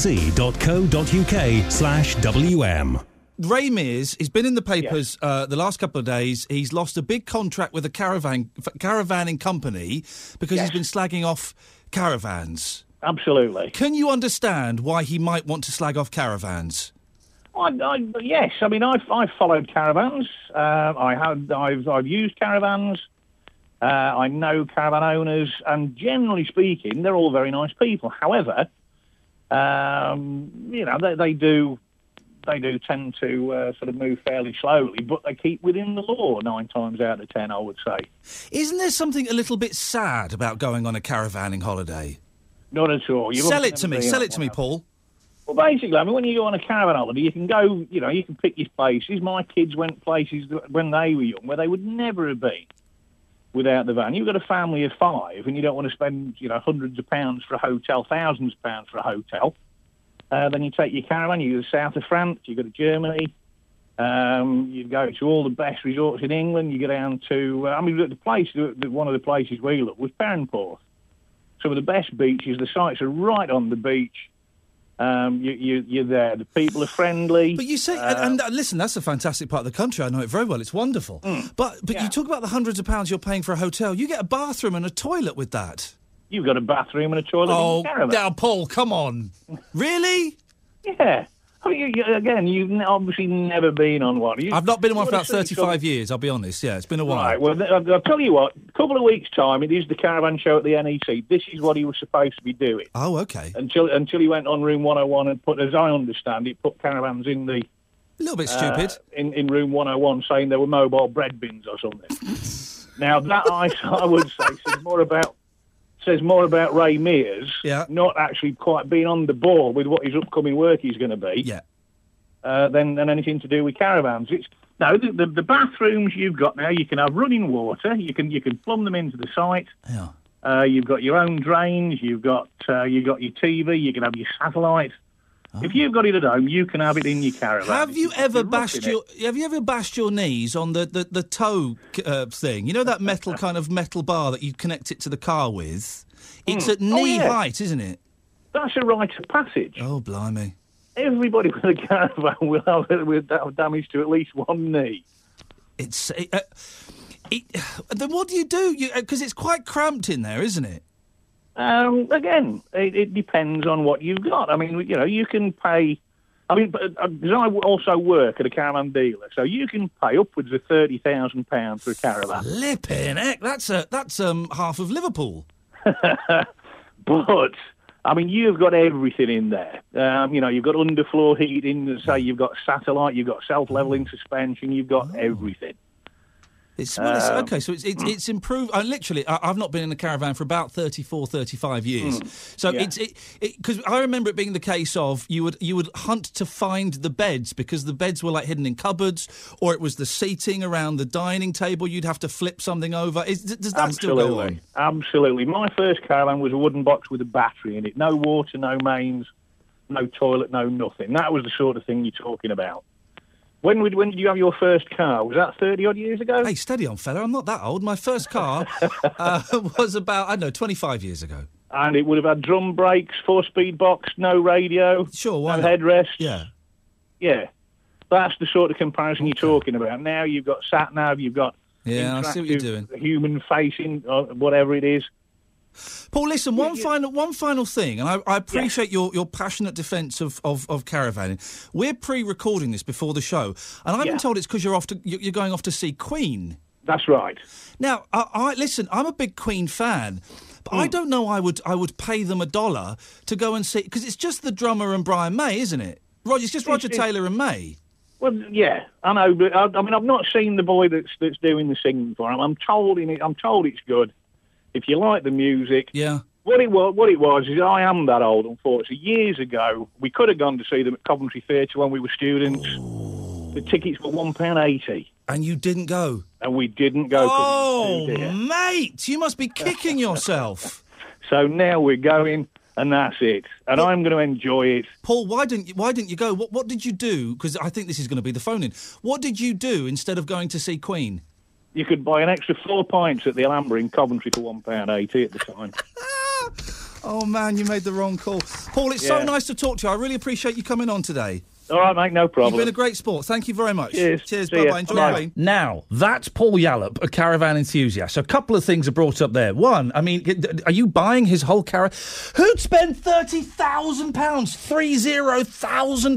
bbc.co.uk/WM. Ray Mears, he's been in the papers the last couple of days. He's lost a big contract with a caravanning company because he's been slagging off caravans. Absolutely. Can you understand why he might want to slag off caravans? Yes, I mean I've followed caravans. I've used caravans. I know caravan owners, and generally speaking, they're all very nice people. However, they do tend to sort of move fairly slowly, but they keep within the law 9 times out of 10, I would say. Isn't there something a little bit sad about going on a caravanning holiday? Not at all. Sell it to me, Paul. Well, basically, I mean, when you go on a caravan holiday, you can go, you can pick your places. My kids went places when they were young where they would never have been without the van. You've got a family of 5 and you don't want to spend, hundreds of pounds for a hotel, thousands of pounds for a hotel. Then you take your caravan, you go to the south of France, you go to Germany, you go to all the best resorts in England, you go down to, one of the places we looked was Perranporth. Some of the best beaches, the sites are right on the beach. You're there. The people are friendly. But you say, and listen, that's a fantastic part of the country. I know it very well. It's wonderful. But you talk about the hundreds of pounds you're paying for a hotel. You get a bathroom and a toilet with that. You've got a bathroom and a toilet in the caravan. Now, Paul, come on. Really? Yeah. I mean, you've obviously never been on one. I've not been on one for about 35 years, I'll be honest. Yeah, it's been a while. Right, well, I'll tell you what, a couple of weeks' time, it is the caravan show at the NEC. This is what he was supposed to be doing. Oh, OK. Until he went on Room 101 and put, as I understand it, put caravans in the... A little bit stupid. In Room 101, saying there were mobile bread bins or something. Now, that, I would say, says more about Ray Mears not actually quite being on the ball with what his upcoming work is going to be than anything to do with caravans. The bathrooms you've got now, you can have running water, you can plumb them into the site. You've got your own drains, you've got your TV, you can have your satellite. If you've got it at home, you can have it in your caravan. Have you ever bashed your knees on the toe thing? You know that metal bar that you connect it to the car with? It's at knee height, isn't it? That's a rite of passage. Oh, blimey. Everybody with a caravan will have damage to at least one knee. Then what do you do? Because it's quite cramped in there, isn't it? Again, it depends on what you've got. I mean, you can pay... I mean, because I also work at a caravan dealer, so you can pay upwards of £30,000 for a caravan. Flipping heck, that's half of Liverpool. But, I mean, you've got everything in there. You've got underfloor heating, say you've got satellite, you've got self-leveling suspension, you've got everything. Okay, so it's improved. Literally, I've not been in a caravan for about 34, 35 years. So because I remember it being the case of you would hunt to find the beds because the beds were like hidden in cupboards, or it was the seating around the dining table. You'd have to flip something over. Does that still go on? Absolutely. My first caravan was a wooden box with a battery in it. No water, no mains, no toilet, no nothing. That was the sort of thing you're talking about. When did you have your first car? Was that 30-odd years ago? Hey, steady on, fella. I'm not that old. My first car was about, 25 years ago. And it would have had drum brakes, 4-speed box, no radio, no headrest. Yeah. Yeah. That's the sort of comparison you're talking about. Now you've got sat-nav, you've got I see what you're doing. Human-facing, whatever it is. Paul, listen, one final thing, and I appreciate your passionate defence of caravanning. We're pre-recording this before the show, and I've been told it's because you're going off to see Queen. That's right. Now, listen, I'm a big Queen fan, but I don't know I would pay them $1 to go and see, because it's just the drummer and Brian May, isn't it? It's just Roger Taylor and May. Well, yeah, I know, but I mean, I've not seen the boy that's doing the singing for him. I'm told it's good. If you like the music, What it was is I am that old, unfortunately. Years ago, we could have gone to see them at Coventry Theatre when we were students. The tickets were £1.80. And you didn't go? And we didn't go. Oh, mate, you must be kicking yourself. So now we're going, and that's it. And I'm going to enjoy it. Paul, why didn't you go? What did you do? Because I think this is going to be the phone-in. What did you do instead of going to see Queen? You could buy an extra 4 pints at the Alhambra in Coventry for £1.80 at the time. Oh, man, you made the wrong call. Paul, it's so nice to talk to you. I really appreciate you coming on today. All right, mate, no problem. You've been a great sport. Thank you very much. Cheers. Bye-bye. Enjoy the rain. Now, that's Paul Yallop, a caravan enthusiast. So a couple of things are brought up there. One, I mean, are you buying his whole caravan? Who'd spend £30,000? £30,000.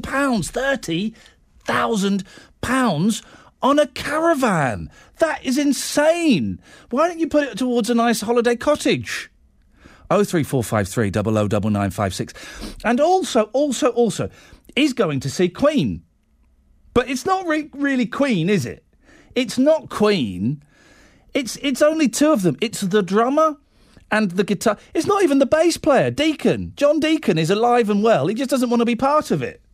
£30,000 on a caravan. That is insane. Why don't you put it towards a nice holiday cottage? 03453 009956. And also, he's going to see Queen. But it's not really Queen, is it? It's not Queen. It's only two of them. It's the drummer and the guitar. It's not even the bass player, Deacon. John Deacon is alive and well. He just doesn't want to be part of it.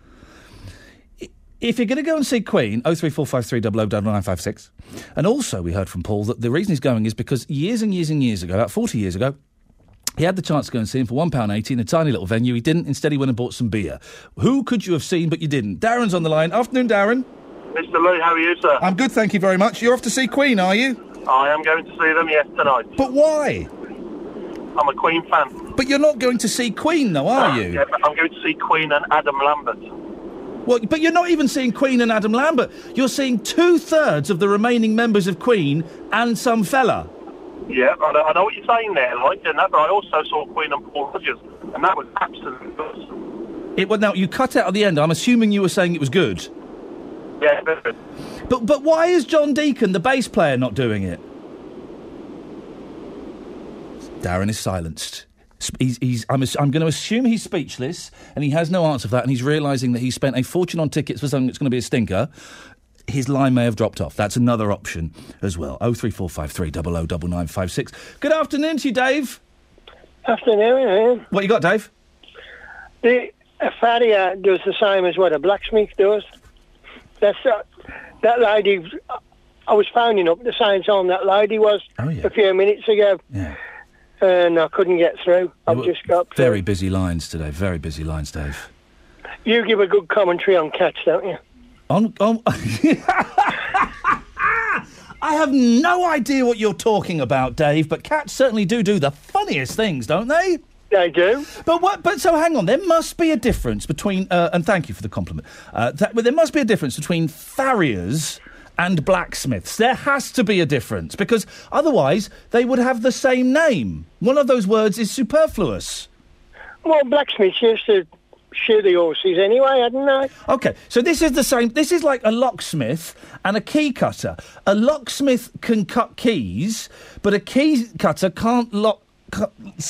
If you're going to go and see Queen, 03453 009956. And also, we heard from Paul that the reason he's going is because years and years and years ago, about 40 years ago, he had the chance to go and see him for £1.80 in a tiny little venue. He didn't. Instead, he went and bought some beer. Who could you have seen, but you didn't? Darren's on the line. Afternoon, Darren. Mr. Lee, how are you, sir? I'm good, thank you very much. You're off to see Queen, are you? I am going to see them, yes, tonight. But why? I'm a Queen fan. But you're not going to see Queen, though, are you? Yeah, but I'm going to see Queen and Adam Lambert. Well, but you're not even seeing Queen and Adam Lambert. You're seeing 2/3 of the remaining members of Queen and some fella. Yeah, I know what you're saying there, like, and that, but I also saw Queen and Paul Rodgers, and that was absolutely good. Now, you cut out at the end. I'm assuming you were saying it was good. Yeah, very good. But why is John Deacon, the bass player, not doing it? Darren is silenced. I'm going to assume he's speechless, and he has no answer for that, and he's realising that he spent a fortune on tickets for something that's going to be a stinker. His line may have dropped off. That's another option as well. 03453 009956. Good afternoon to you, Dave. Afternoon. What you got, Dave? A farrier does the same as what a blacksmith does. That lady, I was phoning up the same time that lady was a few minutes ago. Yeah. And I couldn't get through. I've just got through. Very busy lines today. Very busy lines, Dave. You give a good commentary on Cats, don't you? I have no idea what you're talking about, Dave, but Cats certainly do the funniest things, don't they? They do. But so hang on, there must be a difference between, and thank you for the compliment, but there must be a difference between farriers and blacksmiths. There has to be a difference, because otherwise they would have the same name. One of those words is superfluous. Well, blacksmiths used to shoe the horses anyway, hadn't they? OK, so this is the same. This is like a locksmith and a key cutter. A locksmith can cut keys, but a key cutter can't lock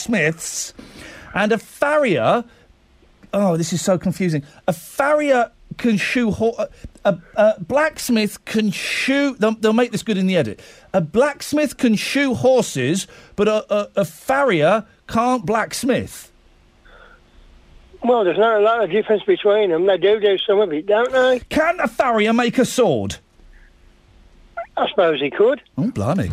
smiths. And a farrier... Oh, this is so confusing. A farrier can shoe... A blacksmith can shoe... They'll make this good in the edit. A blacksmith can shoe horses, but a farrier can't blacksmith. Well, there's not a lot of difference between them. They do some of it, don't they? Can a farrier make a sword? I suppose he could. Oh, blimey.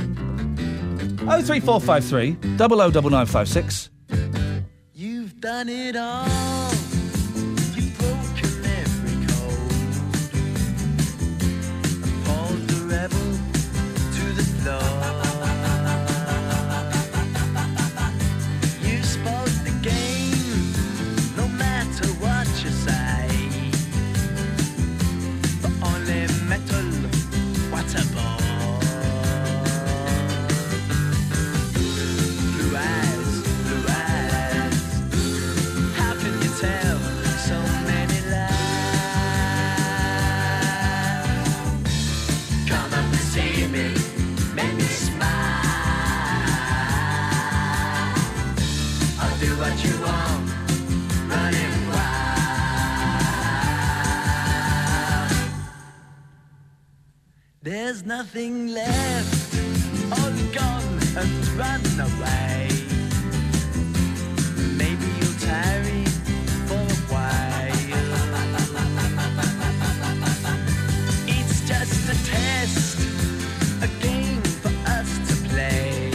03453 009956. You've done it all. You've broken every code. Appalled the rebel to the floor. You spoke the game, no matter what you say. But only metal, what a bore. Blue eyes, how can you tell so many lies? Come up and see me, make me smile. I'll do what you want, running wild. There's nothing left, all gone and run away. Maybe you'll tarry for a while. It's just a test, a game for us to play.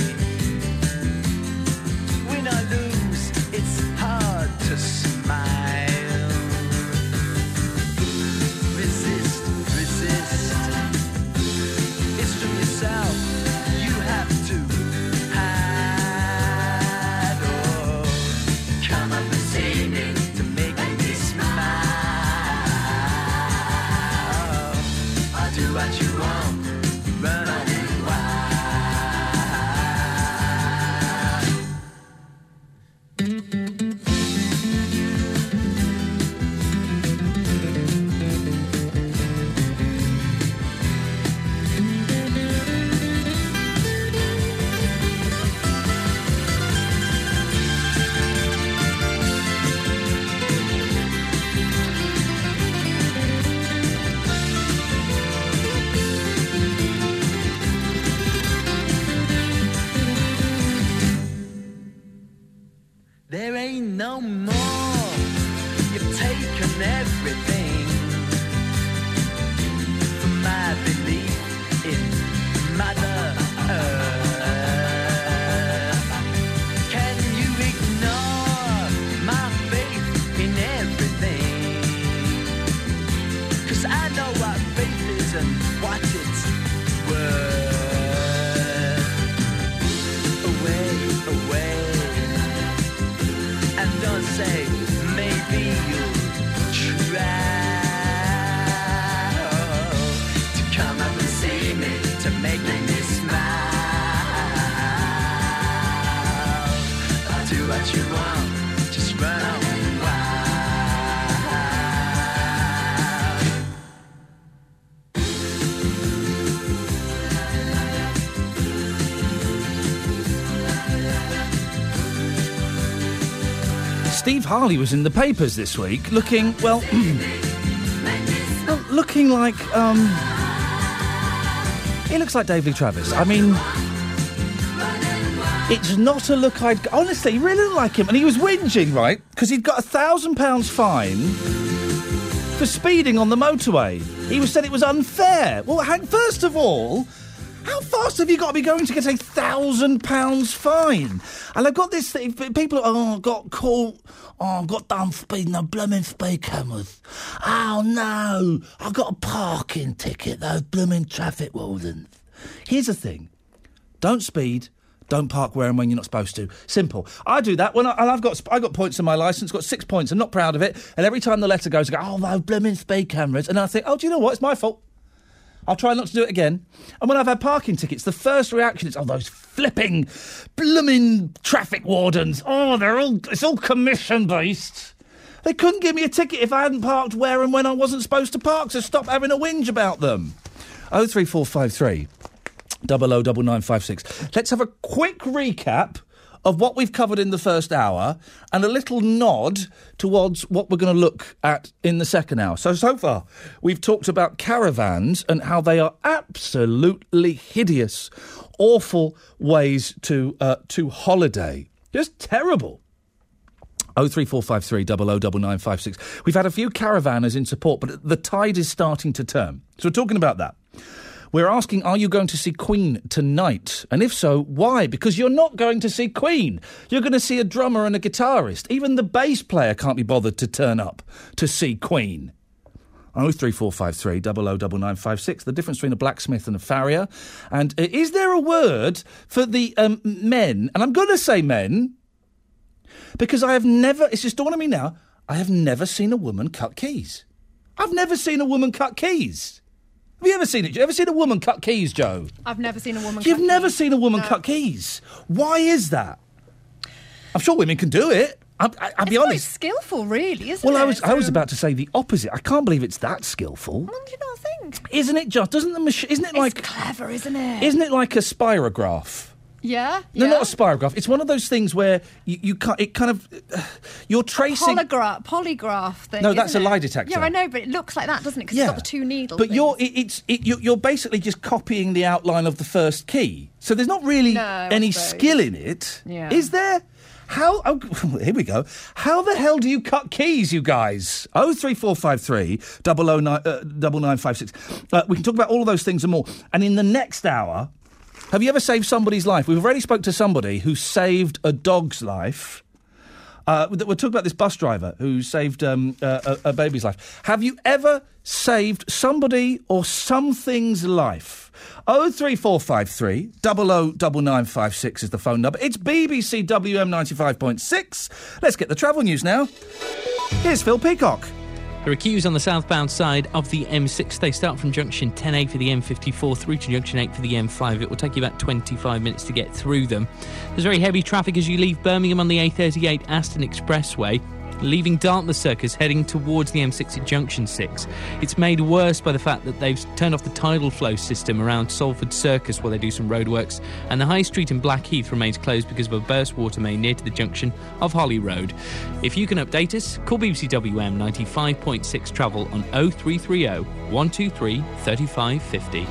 Win or lose, it's hard to smile. Resist, it's from yourself you have to hide. Oh, come up and see me to make me smile. I'll do what you want, running There ain't no more. You've taken everything from my belief in Mother Earth. Can you ignore my faith in everything? 'Cause I know what faith is and what it's worth. Away. And don't say, maybe you'll try to come up and see me, to make me smile. I'll do what you want, just run on Steve Harley was in the papers this week looking, well, looking like, he looks like Dave Lee Travis. I mean, it's not a look I'd... Honestly, he really looked like him. And he was whinging, right? Because he'd got £1,000 fine for speeding on the motorway. He said it was unfair. Well, first of all... How fast have you got to be going to get £1,000 fine? And I've got this thing, people, got caught, got done speeding, no blooming speed cameras. Oh no, I got a parking ticket, those blooming traffic wardens. Here's the thing, don't speed, don't park where and when you're not supposed to. Simple. I do that when I got points on my licence, got 6 points, I'm not proud of it, and every time the letter goes, I go, those blooming speed cameras, and I think, do you know what, it's my fault. I'll try not to do it again. And when I've had parking tickets, the first reaction is, those flipping, blooming traffic wardens. It's all commission-based. They couldn't give me a ticket if I hadn't parked where and when I wasn't supposed to park, so stop having a whinge about them. 03453 009956. Let's have a quick recap of what we've covered in the first hour and a little nod towards what we're going to look at in the second hour. So far, we've talked about caravans and how they are absolutely hideous, awful ways to holiday. Just terrible. 03453 009956. We've had a few caravanners in support, but the tide is starting to turn. So we're talking about that. We're asking, are you going to see Queen tonight? And if so, why? Because you're not going to see Queen. You're going to see a drummer and a guitarist. Even the bass player can't be bothered to turn up to see Queen. 03453 009956. The difference between a blacksmith and a farrier. And is there a word for the men? And I'm going to say men, because I have never, it's just dawned on me now, I have never seen a woman cut keys. I've never seen a woman cut keys. Have you ever seen it? Have you ever seen a woman cut keys, Joe? I've never seen a woman cut You've keys. never seen a woman cut keys? Why is that? I'm sure women can do it. I'll be honest. It's quite skillful, really, isn't it? Well, I was about to say the opposite. I can't believe it's that skillful. Well, do you not think? Isn't it just? Doesn't the machine? Isn't it like? It's clever, isn't it? Isn't it like a spirograph? Yeah. No, not a spirograph. It's one of those things where you can't. It kind of you're tracing polygraph thing. No, that's isn't a it? lie detector. Yeah, I know, but it looks like that, doesn't it? Because it's got the two needles. But you're basically just copying the outline of the first key. So there's not really any skill in it. Yeah. Is there? How? Oh, here we go. How the hell do you cut keys, you guys? 03453 009956. We can talk about all of those things and more. And in the next hour. Have you ever saved somebody's life? We've already spoke to somebody who saved a dog's life. We're talking about this bus driver who saved a baby's life. Have you ever saved somebody or something's life? 03453 009956 is the phone number. It's BBC WM 95.6. Let's get the travel news now. Here's Phil Peacock. There are queues on the southbound side of the M6. They start from junction 10A for the M54 through to junction 8 for the M5. It will take you about 25 minutes to get through them. There's very heavy traffic as you leave Birmingham on the A38 Aston Expressway, leaving Dartmouth Circus heading towards the M6 at junction 6. It's made worse by the fact that they've turned off the tidal flow system around Salford Circus while they do some roadworks, and the High Street in Blackheath remains closed because of a burst water main near to the junction of Holly Road. If you can update us, call BBC WM 95.6 Travel on 0330 123 3550.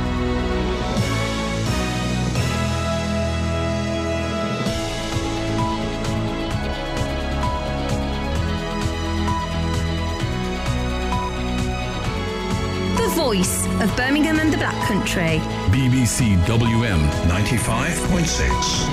Voice of Birmingham and the Black Country. BBC WM 95.6.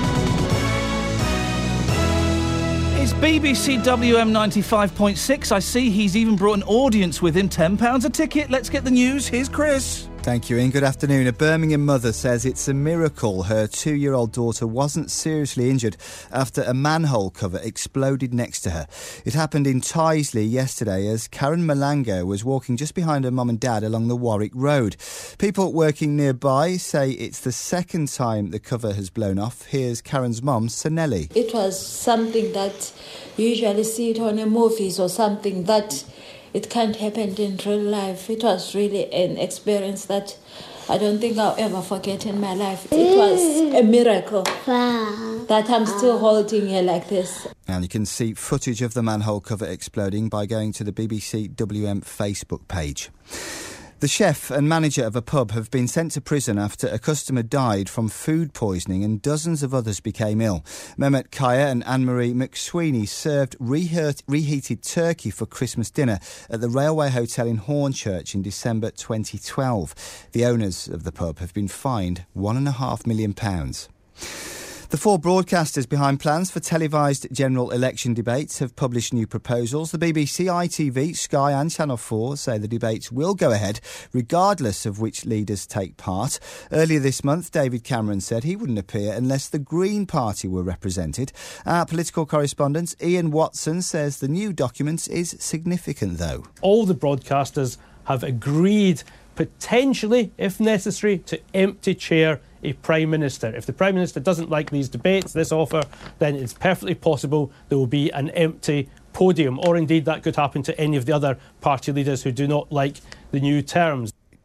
It's BBC WM 95.6. I see he's even brought an audience with him. £10 a ticket. Let's get the news. Here's Chris. Thank you, Ian. Good afternoon. A Birmingham mother says it's a miracle her 2-year-old daughter wasn't seriously injured after a manhole cover exploded next to her. It happened in Tyseley yesterday as Karen Malanga was walking just behind her mum and dad along the Warwick Road. People working nearby say it's the second time the cover has blown off. Here's Karen's mum, Sanelli. It was something that you usually see it on the movies or something that it can't happen in real life. It was really an experience that I don't think I'll ever forget in my life. It was a miracle that I'm still holding her like this. And you can see footage of the manhole cover exploding by going to the BBC WM Facebook page. The chef and manager of a pub have been sent to prison after a customer died from food poisoning and dozens of others became ill. Mehmet Kaya and Anne-Marie McSweeney served reheated turkey for Christmas dinner at the Railway Hotel in Hornchurch in December 2012. The owners of the pub have been fined £1.5 million. The 4 broadcasters behind plans for televised general election debates have published new proposals. The BBC, ITV, Sky and Channel 4 say the debates will go ahead regardless of which leaders take part. Earlier this month, David Cameron said he wouldn't appear unless the Green Party were represented. Our political correspondent Ian Watson says the new document is significant, though. All the broadcasters have agreed, potentially, if necessary, to empty chair a Prime Minister. If the Prime Minister doesn't like these debates, this offer, then it's perfectly possible there will be an empty podium, or indeed that could happen to any of the other party leaders who do not like the new terms.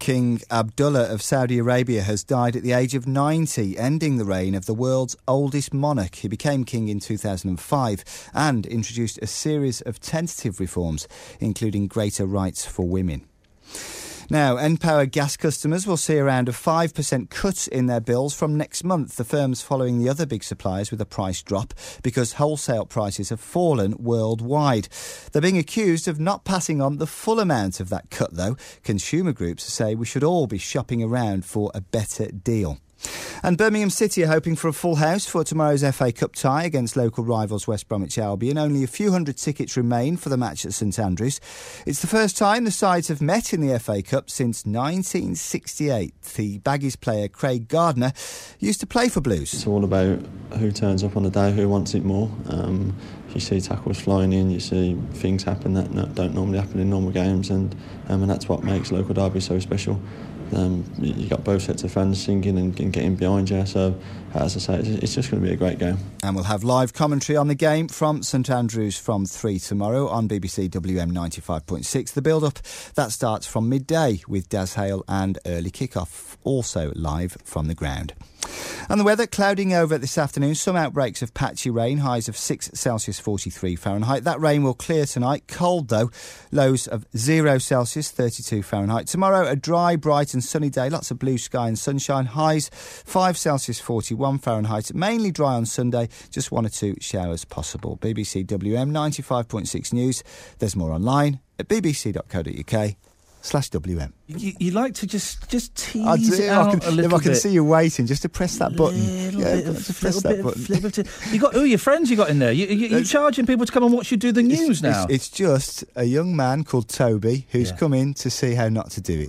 King Abdullah of Saudi Arabia has died at the age of 90, ending the reign of the world's oldest monarch. He became king in 2005 and introduced a series of tentative reforms, including greater rights for women. Now, npower gas customers will see around a 5% cut in their bills from next month. The firm's following the other big suppliers with a price drop because wholesale prices have fallen worldwide. They're being accused of not passing on the full amount of that cut, though. Consumer groups say we should all be shopping around for a better deal. And Birmingham City are hoping for a full house for tomorrow's FA Cup tie against local rivals West Bromwich Albion. Only a few hundred tickets remain for the match at St Andrews. It's the first time the sides have met in the FA Cup since 1968. The Baggies player Craig Gardner used to play for Blues. It's all about who turns up on the day, who wants it more. You see tackles flying in, you see things happen that don't normally happen in normal games, and that's what makes local derby so special. You got both sets of fans singing and getting behind you, so as I say, it's just going to be a great game. And we'll have live commentary on the game from St Andrews from 3 tomorrow on BBC WM 95.6. The build-up, that starts from midday with Daz Hale and early kick-off, also live from the ground. And the weather, clouding over this afternoon, some outbreaks of patchy rain, highs of 6 Celsius 43 Fahrenheit. That rain will clear tonight, cold though, lows of 0 Celsius 32 Fahrenheit. Tomorrow a dry, bright and sunny day, lots of blue sky and sunshine, highs 5 Celsius 41 Fahrenheit, mainly dry on Sunday, just 1 or 2 showers possible. BBC WM 95.6 News, there's more online at bbc.co.uk/WM. You like to just tease I do. out a little bit. If I can see you waiting, just to press that button. Press that button. You got who are your friends you got in there? You're charging people to come and watch you do the news now. It's just a young man called Toby who's come in to see how not to do it.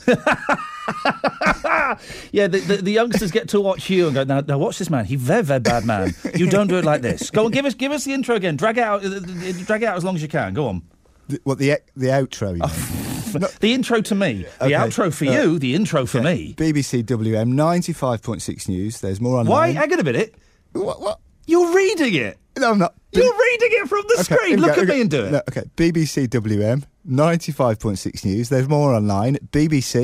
Yeah, the youngsters get to watch you and go, now watch this man. He's very, very bad man. You don't do it like this. Go on, give us the intro again. Drag it out as long as you can. Go on. The outro, you mean? The intro to me. The outro for you, the intro for me. BBC WM 95.6 News. There's more online. Why? Hang on a minute. What? You're reading it. No, I'm not. You're reading it from the screen. Look at me and do it. No, okay. BBC WM 95.6 News. There's more online at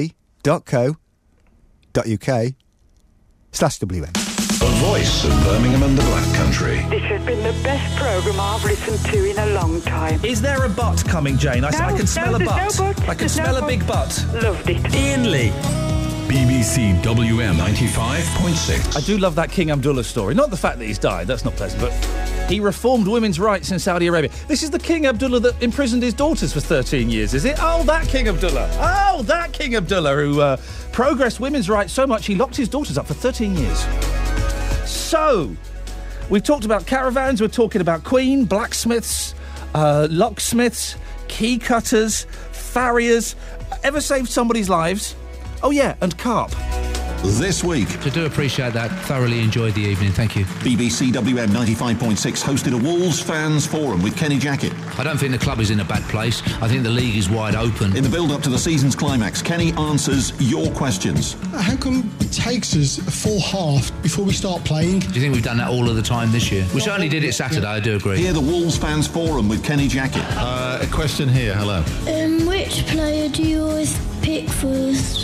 bbc.co.uk/WM. The voice of Birmingham and the Black Country. This has been the best programme I've listened to in a long time. Is there a butt coming, Jane? I can smell a butt. No butt. I can smell a big butt. Loved it. Ian Lee. BBC WM 95.6. I do love that King Abdullah story. Not the fact that he's died, that's not pleasant, but he reformed women's rights in Saudi Arabia. This is the King Abdullah that imprisoned his daughters for 13 years, is it? Oh, that King Abdullah. Oh, that King Abdullah who progressed women's rights so much he locked his daughters up for 13 years. So, we've talked about caravans, we're talking about Queen, blacksmiths, locksmiths, key cutters, farriers. Ever saved somebody's lives? Oh yeah, and carp. This week. I do appreciate that. Thoroughly enjoyed the evening, thank you. BBC WM 95.6 hosted a Wolves fans forum with Kenny Jackett. I don't think the club is in a bad place. I think the league is wide open. In the build-up to the season's climax, Kenny answers your questions. How come it takes us a full half before we start playing? Do you think we've done that all of the time this year? We certainly did it Saturday, I do agree. Hear the Wolves fans forum with Kenny Jackett. A question here, hello. Which player do you always pick first?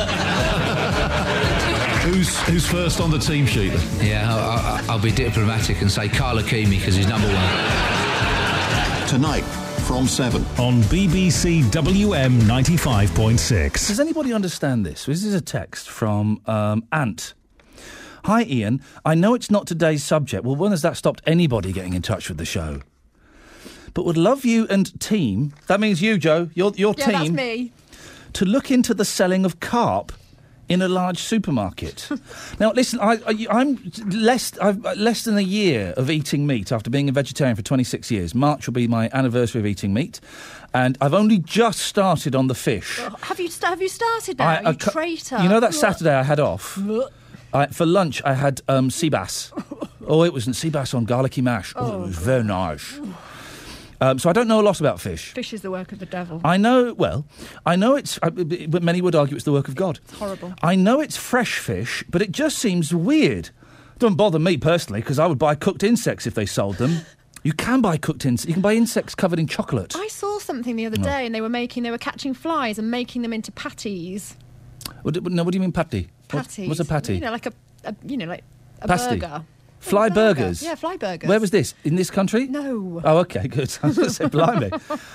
Who's first on the team sheet then? Yeah, I'll be diplomatic and say Carl Hakimi because he's number one. Tonight from 7 on BBC WM 95.6. Does anybody understand this? This is a text from Ant. Hi Ian, I know it's not today's subject. Well, when has that stopped anybody getting in touch with the show? But would love you and team, that means you, Joe, your team. Yeah, that's me. To look into the selling of carp in a large supermarket. Now, listen, I'm less than a year of eating meat after being a vegetarian for 26 years. March will be my anniversary of eating meat, and I've only just started on the fish. Have you started now? You traitor. You know that Saturday I had off? For lunch, I had sea bass. Oh, it was sea bass on garlicky mash. Oh, it was very nice. So I don't know a lot about fish. Fish is the work of the devil. I know it's... but many would argue it's the work of God. It's horrible. I know it's fresh fish, but it just seems weird. Doesn't bother me personally, because I would buy cooked insects if they sold them. You can buy cooked insects. You can buy insects covered in chocolate. I saw something the other day, and they were catching flies and making them into patties. What do you mean patty? Patties. What's a patty? You know, like a Pasty. burger. Fly burgers? Yeah, fly burgers. Where was this? In this country? No. Oh, OK, good. I was going to say, blimey.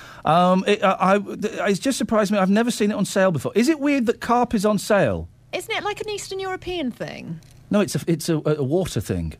It's just surprised me. I've never seen it on sale before. Is it weird that carp is on sale? Isn't it like an Eastern European thing? No, it's a water thing.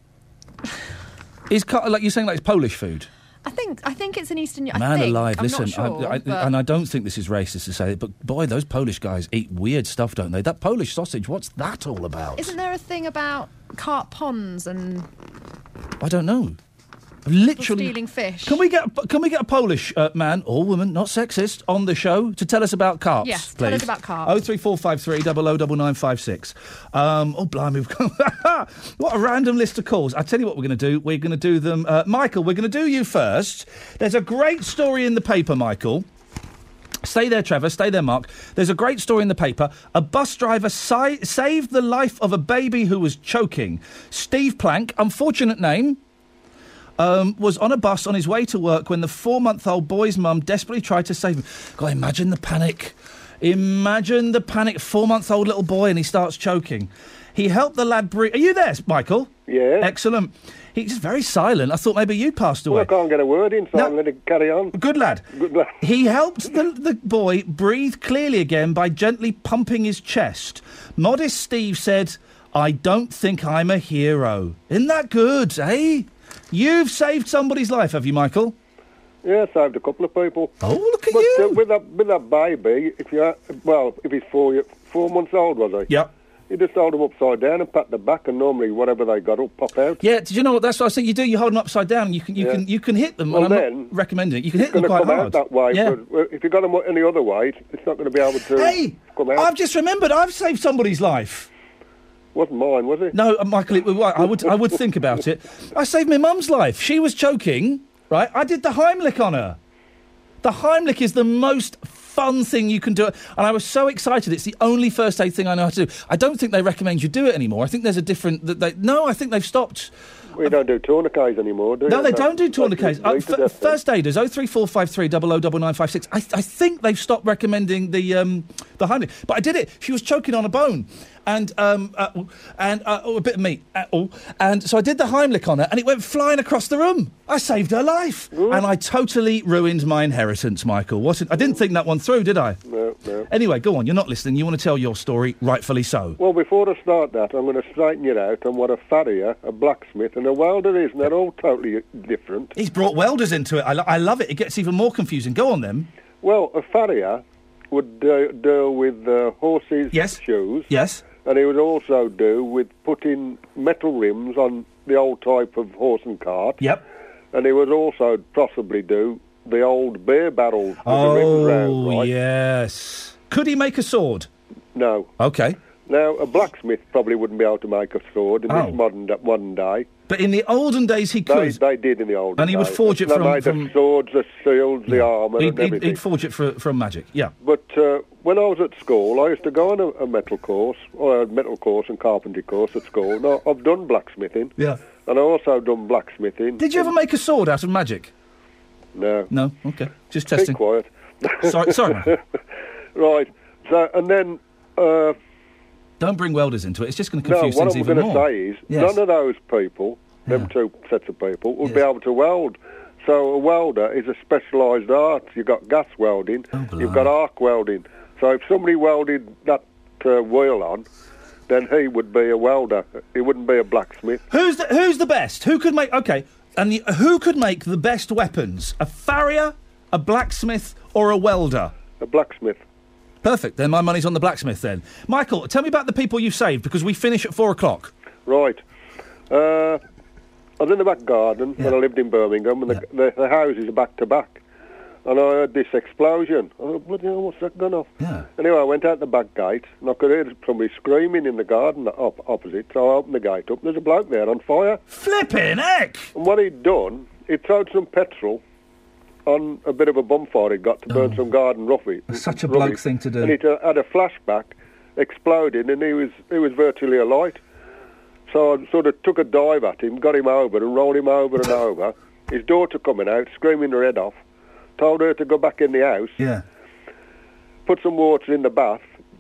Is carp, like you're saying, like it's Polish food? I think it's an Eastern. Man alive, I'm listen, not sure, and I don't think this is racist to say it, but boy, those Polish guys eat weird stuff, don't they? That Polish sausage, what's that all about? Isn't there a thing about carp ponds and? I don't know. Literally stealing fish. Can we get a Polish man or woman, not sexist, on the show to tell us about carps? Yes, please. tell us about carps. 03453 009956. Oh blimey! What a random list of calls. I tell you what we're going to do. We're going to do them. Michael, we're going to do you first. There's a great story in the paper, Michael. Stay there, Trevor. Stay there, Mark. There's a great story in the paper. A bus driver saved the life of a baby who was choking. Steve Plank, unfortunate name. Was on a bus on his way to work when the 4-month-old boy's mum desperately tried to save him. God, imagine the panic. Imagine the panic. 4-month-old little boy and he starts choking. He helped the lad breathe. Are you there, Michael? Yeah. Excellent. He's very silent. I thought maybe you passed away. Well, I can't get a word in, so I'm going to carry on. Good lad. Good lad. He helped the boy breathe clearly again by gently pumping his chest. Modest Steve said, "I don't think I'm a hero." Isn't that good, eh? You've saved somebody's life, have you, Michael? Yeah, saved a couple of people. Oh, look at you! With that baby, if he's 4 months old, was he? Yeah. You just hold them upside down and pat the back, and normally whatever they got will pop out. Yeah, did you know what? That's what I think you do. You hold them upside down, and you can hit them. Well, and I'm then not recommending it. You can hit it's them going quite to come hard. out that way. Yeah. But if you got them any other way, it's not going to be able to come out. I've just remembered. I've saved somebody's life. Wasn't mine, was it? No, Michael. I would think about it. I saved my mum's life. She was choking. Right. I did the Heimlich on her. The Heimlich is the most fun thing you can do. And I was so excited. It's the only first aid thing I know how to do. I don't think they recommend you do it anymore. I think there's a different... I think they've stopped... We don't do tourniquets anymore, do you? No, they don't do tourniquets. First aiders, 03453 009956. I think they've stopped recommending the Heimlich. But I did it. She was choking on a bone. And a bit of meat. And so I did the Heimlich on her, and it went flying across the room. I saved her life. And I totally ruined my inheritance, Michael. I didn't think that one through, did I? No. Anyway, go on. You're not listening. You want to tell your story, rightfully so. Well, before I start that, I'm going to straighten you out on what a farrier, a blacksmith, and a welder is, and they're all totally different. He's brought welders into it. I love it. It gets even more confusing. Go on, then. Well, a farrier would deal with horses' shoes. Yes. And he would also do with putting metal rims on the old type of horse and cart. Yep. And he would also possibly do the old beer barrels with the rims round, right? Yes. Could he make a sword? No. Okay. Now, a blacksmith probably wouldn't be able to make a sword in this modern day. But in the olden days, he could. They did in the olden days. And he would forge it they from... made the swords, the shields, the armour and everything. He'd forge it from magic, yeah. But when I was at school, I used to go on a metal course, or a metal course and carpentry course at school. Now, I've done blacksmithing. Yeah. And I also done blacksmithing. Did you ever make a sword out of magic? No. No? OK. Just testing. Be quiet. Sorry, man. Right. So, and then... Don't bring welders into it. It's just going to confuse things even more. What I'm going to say is, none of those people, them two sets of people, would be able to weld. So a welder is a specialised art. You've got gas welding, you've got arc welding. So if somebody welded that wheel on, then he would be a welder. He wouldn't be a blacksmith. Who's the best? Who could make... OK, and who could make the best weapons? A farrier, a blacksmith, or a welder? A blacksmith. Perfect. Then my money's on the blacksmith then. Michael, tell me about the people you've saved, because we finish at 4 o'clock. Right. I was in the back garden when I lived in Birmingham, and the houses are back to back. And I heard this explosion. I thought, bloody hell, what's that gone off? Yeah. Anyway, I went out the back gate, and I could hear somebody screaming in the garden opposite, so I opened the gate up, and there's a bloke there on fire. Flipping heck! And what he'd done, he'd thrown some petrol on a bit of a bonfire he'd got to burn some garden rubbish. Such a bloke thing to do. And it had a flashback, exploded, and he was virtually alight. So I sort of took a dive at him, got him over and rolled him over and over. His daughter coming out, screaming her head off, told her to go back in the house, yeah, put some water in the bath,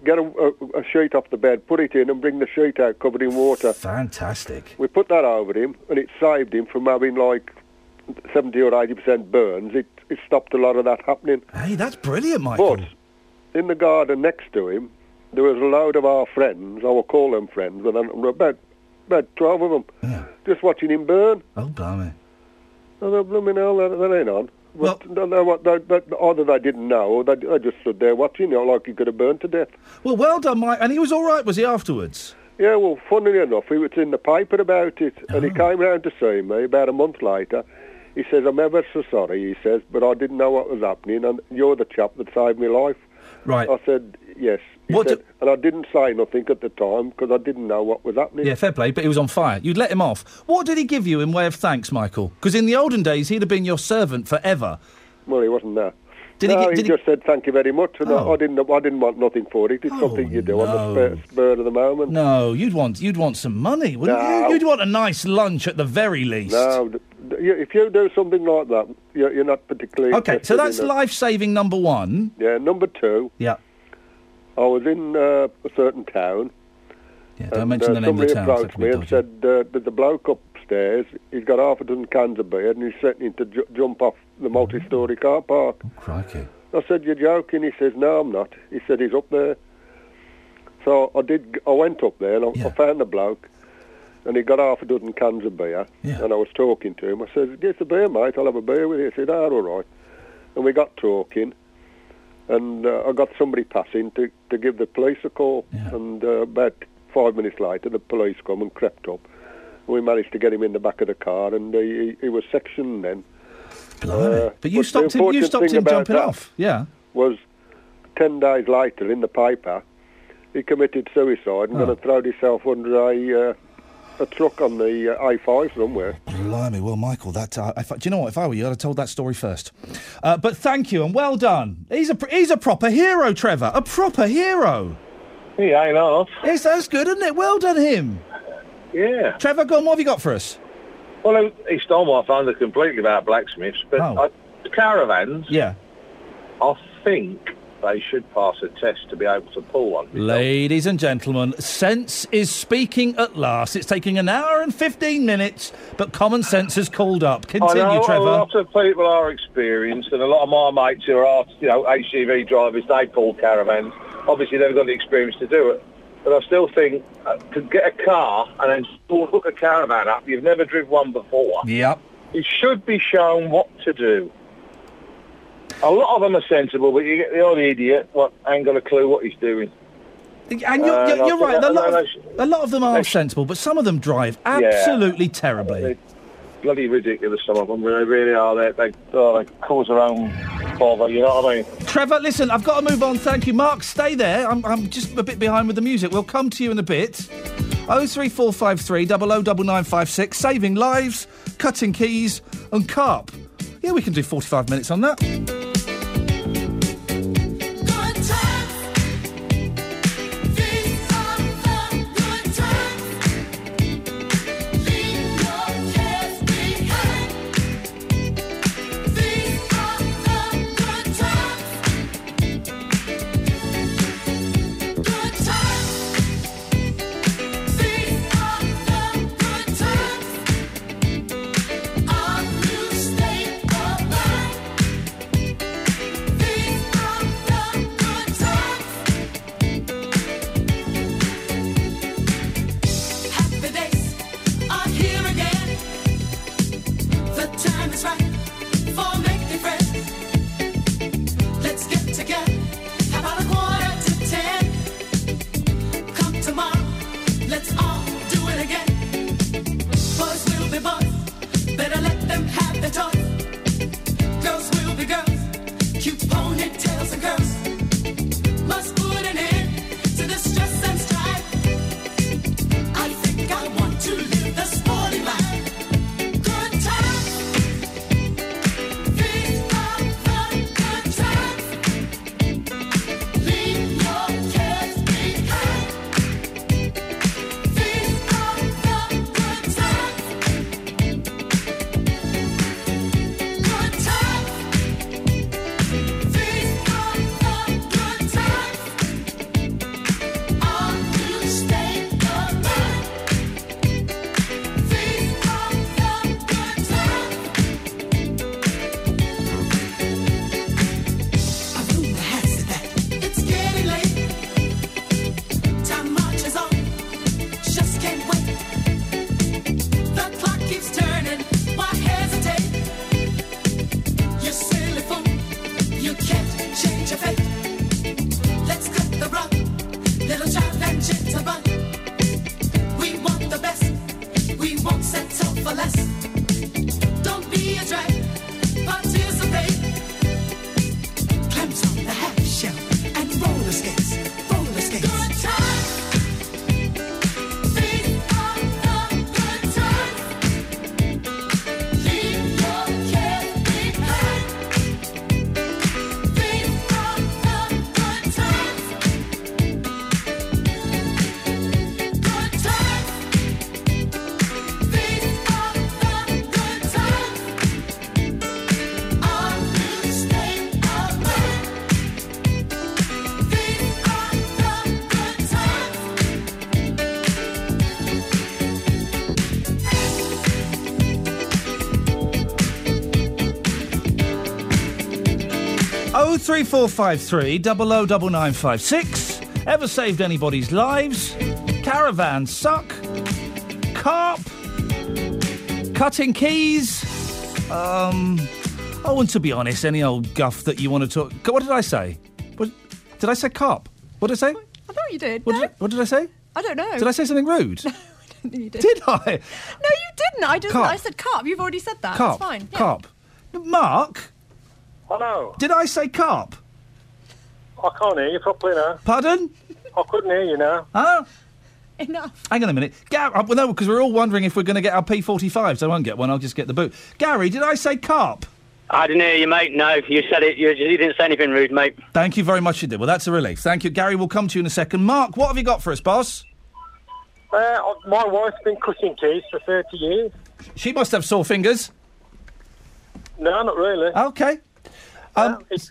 get a sheet off the bed, put it in, and bring the sheet out covered in water. Fantastic. We put that over him, and it saved him from having like 70 or 80% burns. It stopped a lot of that happening. Hey, that's brilliant, Michael. But in the garden next to him, there was a load of our friends, I will call them friends, but about 12 of them, just watching him burn. Oh, blimey. Oh, blooming hell, that ain't on. But either they didn't know, or they just stood there watching, like he could have burned to death. Well, well done, Mike. And he was all right, was he, afterwards? Yeah, well, funnily enough, he was in the paper about it, and he came round to see me about a month later. He says, I'm ever so sorry, he says, but I didn't know what was happening, and you're the chap that saved my life. Right. I said, yes. He said, and I didn't say nothing at the time, because I didn't know what was happening. Yeah, fair play, but he was on fire. You'd let him off. What did he give you in way of thanks, Michael? Because in the olden days, he'd have been your servant forever. Well, he wasn't there. Did he just said thank you very much, and I didn't want nothing for it. It's something you do on the spur of the moment. No, you'd want some money, wouldn't you? You'd want a nice lunch at the very least. No, if you do something like that, you're not particularly... Okay, so that's life-saving number one. Yeah, number two. Yeah. I was in a certain town. Yeah, don't mention the name of the town. Somebody approached me and said, there's a bloke upstairs, he's got half a dozen cans of beer, and he's threatening to jump off the multi-storey car park. Oh, crikey. I said, you're joking? He says, no, I'm not. He said, he's up there. So I went up there, and I found the bloke, and he got half a dozen cans of beer, and I was talking to him. I said, get the beer, mate, I'll have a beer with you. He said, all right. And we got talking, and I got somebody passing to give the police a call, and about 5 minutes later, the police come and crept up. We managed to get him in the back of the car, and he was sectioned then. But you stopped him. You stopped him jumping off. Yeah. Was 10 days later in the paper, he committed suicide and going to throw himself under a truck on the A5 somewhere. Blimey, well, Michael, that do you know what? If I were you, I'd have told that story first. But thank you and well done. He's a proper hero, Trevor. A proper hero. He ain't off. That's good, isn't it? Well done, him. Yeah. Trevor, go on. What have you got for us? Well, he stole my thunder completely about blacksmiths, but caravans. Yeah. I think they should pass a test to be able to pull one. Ladies and gentlemen, sense is speaking at last. It's taking an hour and 15 minutes, but common sense has called up. Continue, I know Trevor. A lot of people are experienced, and a lot of my mates who are, HGV drivers, they pull caravans. Obviously, they've got the experience to do it. But I still think to get a car and then hook a caravan up, you've never driven one before. Yep. You should be shown what to do. A lot of them are sensible, but you get the odd idiot what ain't got a clue what he's doing. And you're right. A lot of them are sensible, but some of them drive absolutely terribly. They're bloody ridiculous, some of them. They really are. They cause their own bother, you know what I mean? Trevor, listen, I've got to move on. Thank you. Mark, stay there. I'm just a bit behind with the music. We'll come to you in a bit. 03453 009956. Saving lives, cutting keys and carp. Yeah, we can do 45 minutes on that. 03453 009956. Ever saved anybody's lives? Caravans suck. Carp. Cutting keys. Oh, and to be honest, any old guff that you want to talk... What did I say? Did I say carp? What did I say? I thought you did. What did I say? I don't know. Did I say something rude? No, I don't think you did. Did I? No, you didn't. I said carp. You've already said that. Carp. It's fine. Yeah. Carp. Mark? Hello. Did I say carp? I can't hear you properly now. Pardon? I couldn't hear you now. Huh? Enough. Hang on a minute. Well, no, because we're all wondering if we're going to get our P45s. I won't get one. I'll just get the boot. Gary, did I say carp? I didn't hear you, mate. No, you said it. You didn't say anything rude, mate. Thank you very much indeed. Well, that's a relief. Thank you. Gary, we'll come to you in a second. Mark, what have you got for us, boss? My wife's been cutting keys for 30 years. She must have sore fingers. No, not really. Okay. It's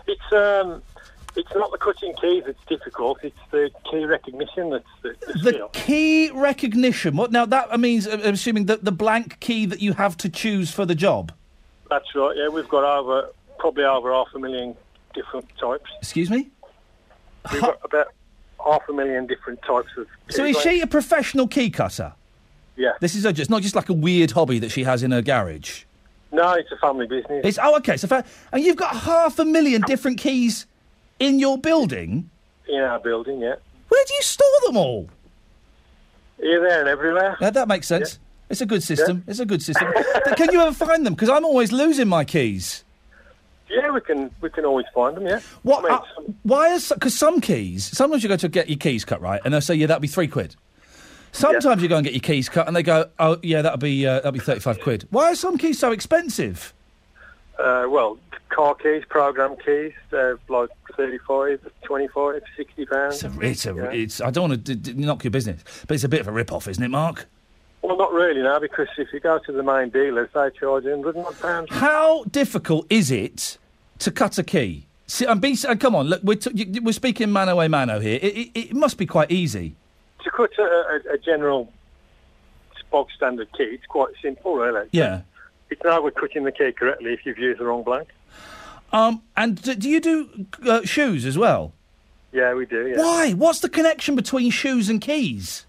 not the cutting keys that's difficult. It's the key recognition that's the skill. Key recognition. What now? That means, I'm assuming, the blank key that you have to choose for the job. That's right. Yeah, we've got probably over 500,000 different types. Excuse me? We've got about 500,000 different types of. So is she a professional key cutter? Yeah. This is it's not just like a weird hobby that she has in her garage. No, it's a family business. Okay. So and you've got 500,000 different keys in your building? In our building, yeah. Where do you store them all? Here, there, and everywhere. That makes sense. Yeah. It's a good system. Yeah. It's a good system. Can you ever find them? Because I'm always losing my keys. Yeah, we can always find them. Yeah. What? Why is? Because some keys. Sometimes you go to get your keys cut, right, and they'll say, "Yeah, that'll be £3." Sometimes you go and get your keys cut, and they go, "Oh, yeah, that'll be £35." Why are some keys so expensive? Well, car keys, program keys, they're like 35, 25, £60. It's. I don't want to knock your business, but it's a bit of a rip-off, isn't it, Mark? Well, not really now, because if you go to the main dealers, they charge £100. How difficult is it to cut a key? Come on, look, we're speaking mano a mano here. It must be quite easy. To cut a general bog standard key, it's quite simple, really. Yeah. It's now we're cutting the key correctly if you've used the wrong blank. And do you do shoes as well? Yeah, we do, yeah. Why? What's the connection between shoes and keys?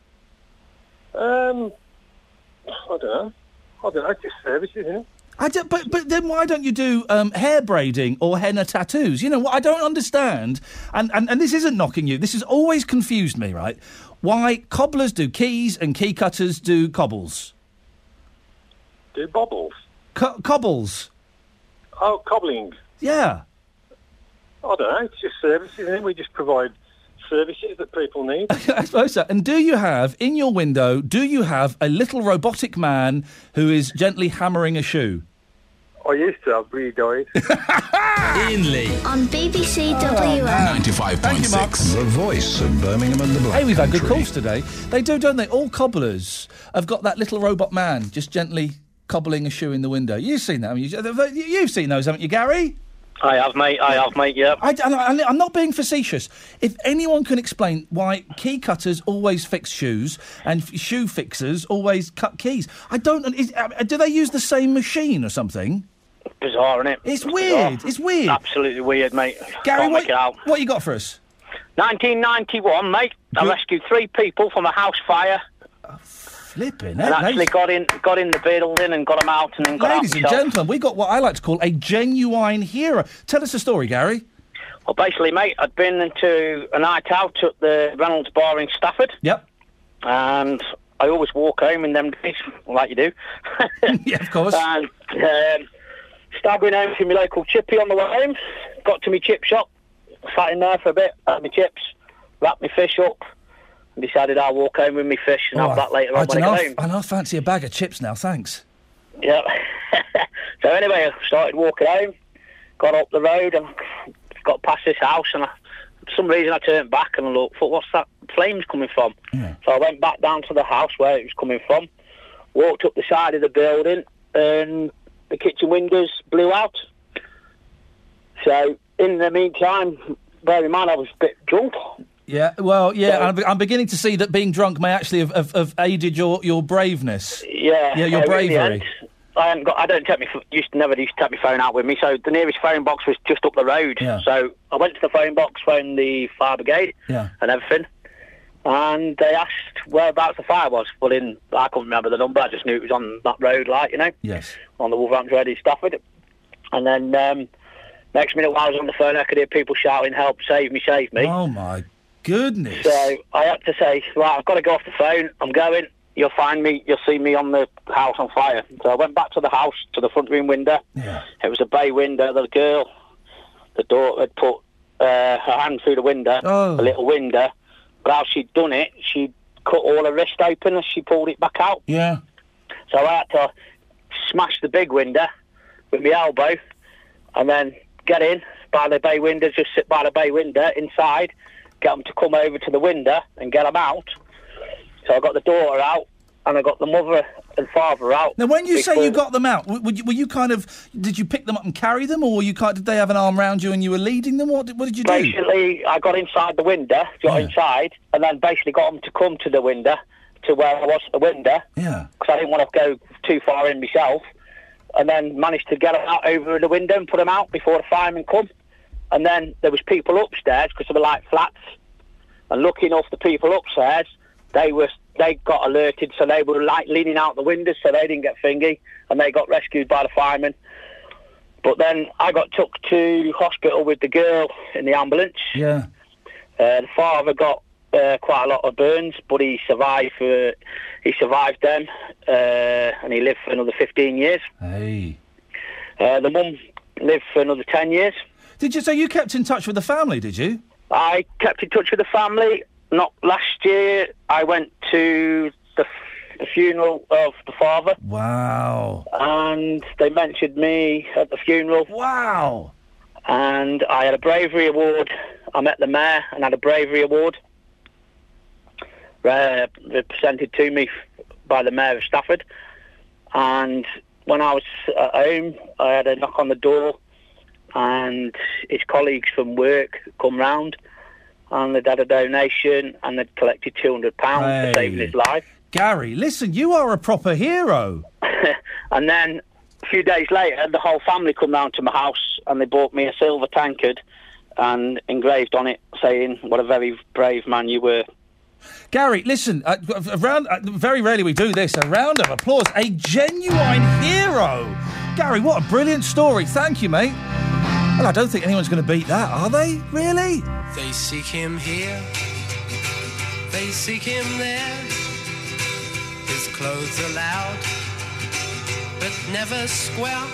I don't know. It's just services, isn't it? But then why don't you do hair braiding or henna tattoos? You know what I don't understand, and this isn't knocking you. This has always confused me, right? Why cobblers do keys and key cutters do cobbles? Do bobbles? Cobbles. Oh, cobbling. Yeah. I don't know. It's just services, isn't it? We just provide services that people need. I suppose so. And do you have, in your window, a little robotic man who is gently hammering a shoe? I used to have, but he died. Ian Lee. On BBC WM. 95.6. The voice of Birmingham and the Black Hey, we've had good Country. calls today. They do, don't they? All cobblers have got that little robot man just gently cobbling a shoe in the window. You've seen that, haven't you? You've seen those, haven't you, Gary? I have, mate, yeah. I'm not being facetious. If anyone can explain why key cutters always fix shoes and shoe fixers always cut keys, I don't... do they use the same machine or something? Bizarre, isn't it? It's weird. Bizarre. It's weird. Absolutely weird, mate. Gary, Can't make it out. what you got for us? 1991, mate. I rescued 3 people from a house fire. Flipping, and actually got in the building and got them out and then got out Ladies and myself. gentlemen, we got what I like to call a genuine hero. Tell us a story, Gary. Well, basically, mate, I'd been into a night out at the Reynolds Bar in Stafford. Yep. And I always walk home in them days, like you do. Yeah, of course. And staggering home to my local chippy on the way home. Got to my chip shop, sat in there for a bit, had my chips, wrapped my fish up, and decided I'll walk home with my fish and have that later on when I get home. I fancy a bag of chips now, thanks. Yeah. So anyway, I started walking home, got up the road and got past this house, and for some reason I turned back and I thought, what's that flames coming from? Yeah. So I went back down to the house where it was coming from, walked up the side of the building, and the kitchen windows blew out. So in the meantime, bear in mind I was a bit drunk. Yeah, well, yeah, I'm beginning to see that being drunk may actually have aided your braveness. Yeah, your bravery. used to never take my phone out with me. So the nearest phone box was just up the road. Yeah. So I went to the phone box, phoned the fire brigade Yeah. and everything, and they asked whereabouts the fire was. Well, I couldn't remember the number. I just knew it was on that road, like, you know. Yes. On the Wolverhampton Road in Stafford. And then next minute, while I was on the phone, I could hear people shouting, "Help! Save me! Save me!" Oh my goodness! So I had to say, right, I've got to go off the phone. I'm going. You'll find me. You'll see me on the house on fire. So I went back to the house, to the front room window. Yeah. It was a bay window. The girl, the daughter, had put her hand through the window, a little window. But how she'd done it, she'd cut all her wrist open as she pulled it back out. Yeah. So I had to smash the big window with my elbow and then get in by the bay window, just sit by the bay window inside, get them to come over to the window and get them out. So I got the daughter out and I got the mother and father out. Now, when you say you got them out, were you kind of... Did you pick them up and carry them, or did they have an arm round you and you were leading them? What did you do? Basically, I got inside the window, inside, and then basically got them to come to the window, to where I was at the window. Yeah. Because I didn't want to go too far in myself. And then managed to get them out over the window and put them out before the firemen come. And then there was people upstairs, because they were like flats. And lucky enough, the people upstairs, they got alerted, so they were like leaning out the windows, so they didn't get fingy, and they got rescued by the firemen. But then I got took to hospital with the girl in the ambulance. Yeah. The father got quite a lot of burns, but he survived them, and he lived for another 15 years. Hey. The mum lived for another 10 years. So you kept in touch with the family, did you? I kept in touch with the family. Not last year. I went to the funeral of the father. Wow. And they mentioned me at the funeral. Wow. And I had a bravery award. I met the mayor and had a bravery award presented to me by the mayor of Stafford. And when I was at home, I had a knock on the door, and his colleagues from work come round, and they'd had a donation, and they'd collected £200 for saving his life. Gary, listen, you are a proper hero. And then a few days later, the whole family come round to my house, and they bought me a silver tankard and engraved on it saying, "What a very brave man you were." Gary, listen, very rarely we do this. A round of applause. A genuine hero. Gary, what a brilliant story. Thank you, mate. Well, I don't think anyone's going to beat that, are they? Really? They seek him here, they seek him there. His clothes are loud, but never square.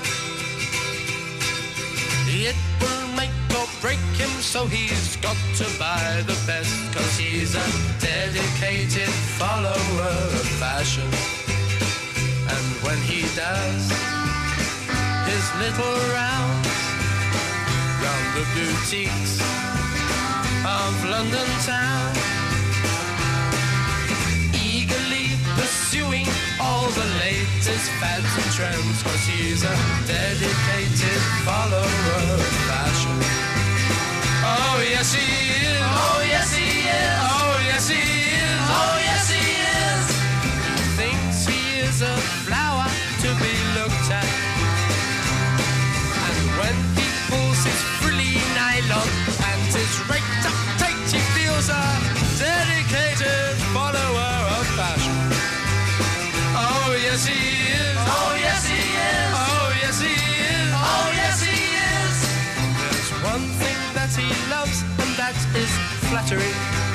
It will make or break him, so he's got to buy the best, 'cause he's a dedicated follower of fashion. And when he does his little rounds round the boutiques of London town, eagerly pursuing all the latest fads and trends, 'cause he's a dedicated follower of fashion. Oh yes he is, oh yes he is, oh yes he is, oh yes he is. He thinks he is a flower to be looked at, and when he pulls his frilly nylon and his raked up tight, he feels a dedicated follower of fashion. Oh yes he is, oh yes he is, oh yes he is, oh yes he is. There's one thing that he loves, and that is flattery.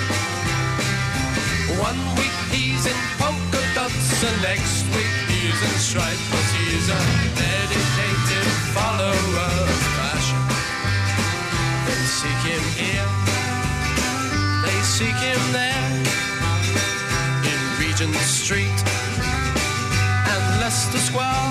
1 week he's in polka dots, and next week he's in stripes, 'cause he's a dedicated follower of fashion. They seek him here, they seek him there, in Regent Street and Leicester Square.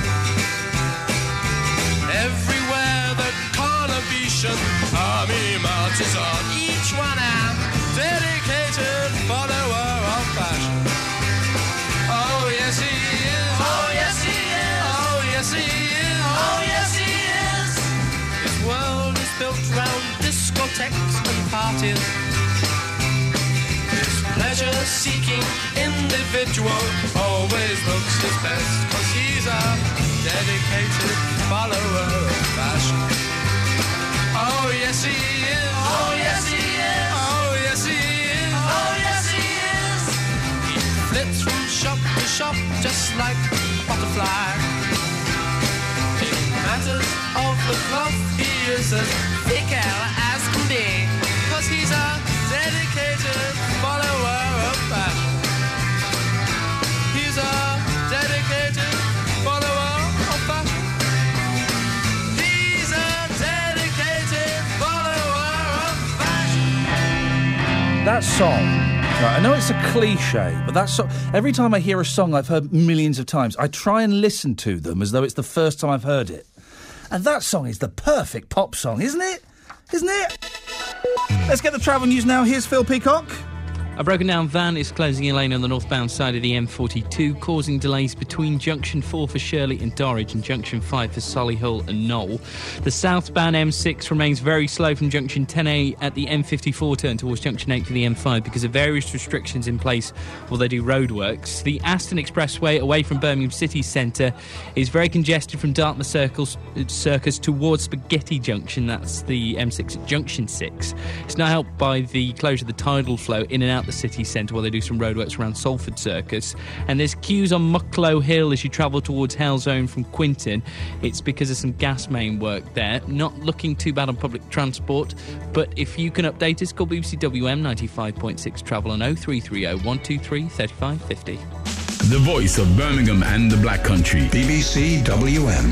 Everywhere the Carnation army marches on, each one a dedicated follower of fashion. Oh yes he is, oh yes he is, oh yes he is, oh yes he is. His world is built round discotheques and parties. His pleasure-seeking individual always looks his best, 'cause he's a dedicated follower of fashion. Oh yes he is. Oh yes he is. Oh yes he is. Oh yes he is. He flits from shop to shop just like a butterfly. In matters of the cloth, he is as thick as can be, 'cause he's a dedicated follower of fashion. He's a dedicated follower of fashion. He's a dedicated follower of fashion. That song. Right, I know it's a cliche, but that song, every time I hear a song I've heard millions of times, I try and listen to them as though it's the first time I've heard it. And that song is the perfect pop song, isn't it? Isn't it? Let's get the travel news now. Here's Phil Peacock. A broken down van is closing a lane on the northbound side of the M42, causing delays between Junction 4 for Shirley and Dorridge and Junction 5 for Solihull and Knoll. The southbound M6 remains very slow from Junction 10A at the M54 turn towards Junction 8 for the M5 because of various restrictions in place while they do roadworks. The Aston Expressway away from Birmingham City Centre is very congested from Dartmouth Circus towards Spaghetti Junction. That's the M6 at Junction 6. It's now helped by the closure of the tidal flow in and out the city centre while they do some roadworks around Salford Circus. And there's queues on Mucklow Hill as you travel towards Hellzone from Quinton. It's because of some gas main work there. Not looking too bad on public transport, but if you can update us, call BBC WM 95.6 Travel on 0330 123 3550. The voice of Birmingham and the Black Country. BBC WM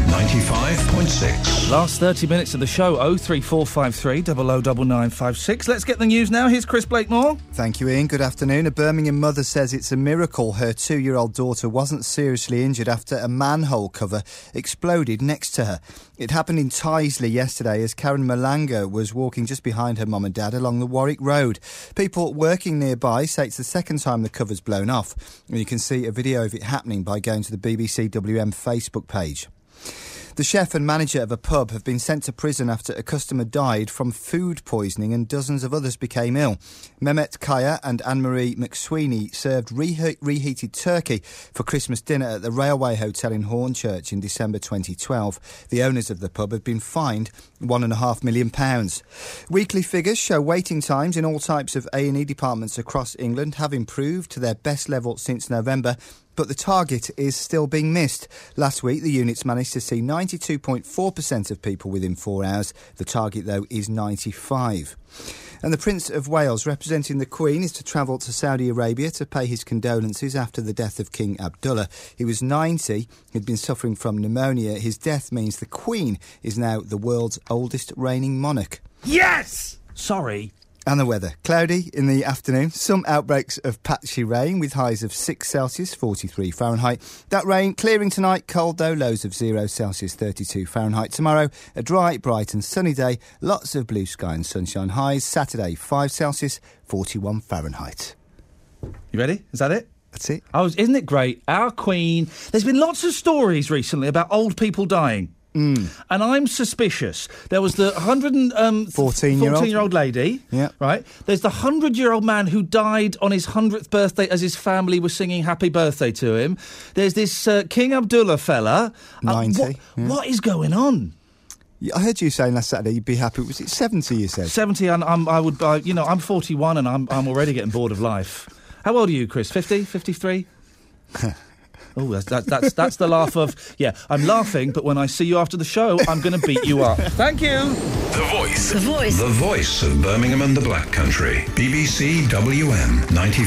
95.6. Last 30 minutes of the show, 03453 009956. Let's get the news now. Here's Chris Blakemore. Thank you, Ian. Good afternoon. A Birmingham mother says it's a miracle her 2-year-old daughter wasn't seriously injured after a manhole cover exploded next to her. It happened in Tyseley yesterday as Karen Malanga was walking just behind her mum and dad along the Warwick Road. People working nearby say it's the second time the cover's blown off. And you can see a video of it happening by going to the BBC WM Facebook page. The chef and manager of a pub have been sent to prison after a customer died from food poisoning and dozens of others became ill. Mehmet Kaya and Anne-Marie McSweeney served reheated turkey for Christmas dinner at the Railway Hotel in Hornchurch in December 2012. The owners of the pub have been fined £1.5 million. Weekly figures show waiting times in all types of A&E departments across England have improved to their best level since November, but the target is still being missed. Last week, the units managed to see 92.4% of people within 4 hours. The target, though, is 95%. And the Prince of Wales, representing the Queen, is to travel to Saudi Arabia to pay his condolences after the death of King Abdullah. He was 90, he'd been suffering from pneumonia. His death means the Queen is now the world's oldest reigning monarch. Yes! Sorry. And the weather. Cloudy in the afternoon. Some outbreaks of patchy rain with highs of 6 Celsius, 43 Fahrenheit. That rain clearing tonight. Cold though, lows of 0 Celsius, 32 Fahrenheit. Tomorrow, a dry, bright and sunny day. Lots of blue sky and sunshine. Highs Saturday, 5 Celsius, 41 Fahrenheit. You ready? Is that it? That's it. Isn't it great? Our Queen. There's been lots of stories recently about old people dying. And I'm suspicious. There was the 14-year-old lady, right? There's the 100-year-old man who died on his 100th birthday as his family was singing happy birthday to him. There's this King Abdullah fella. 90. What is going on? I heard you saying last Saturday you'd be happy. Was it 70, you said? 70, and I'm 41 and I'm already getting bored of life. How old are you, Chris? 50? 53? Oh, that's the laugh of, I'm laughing, but when I see you after the show, I'm going to beat you up. Thank you. The Voice. The Voice. The voice of Birmingham and the Black Country. BBC WM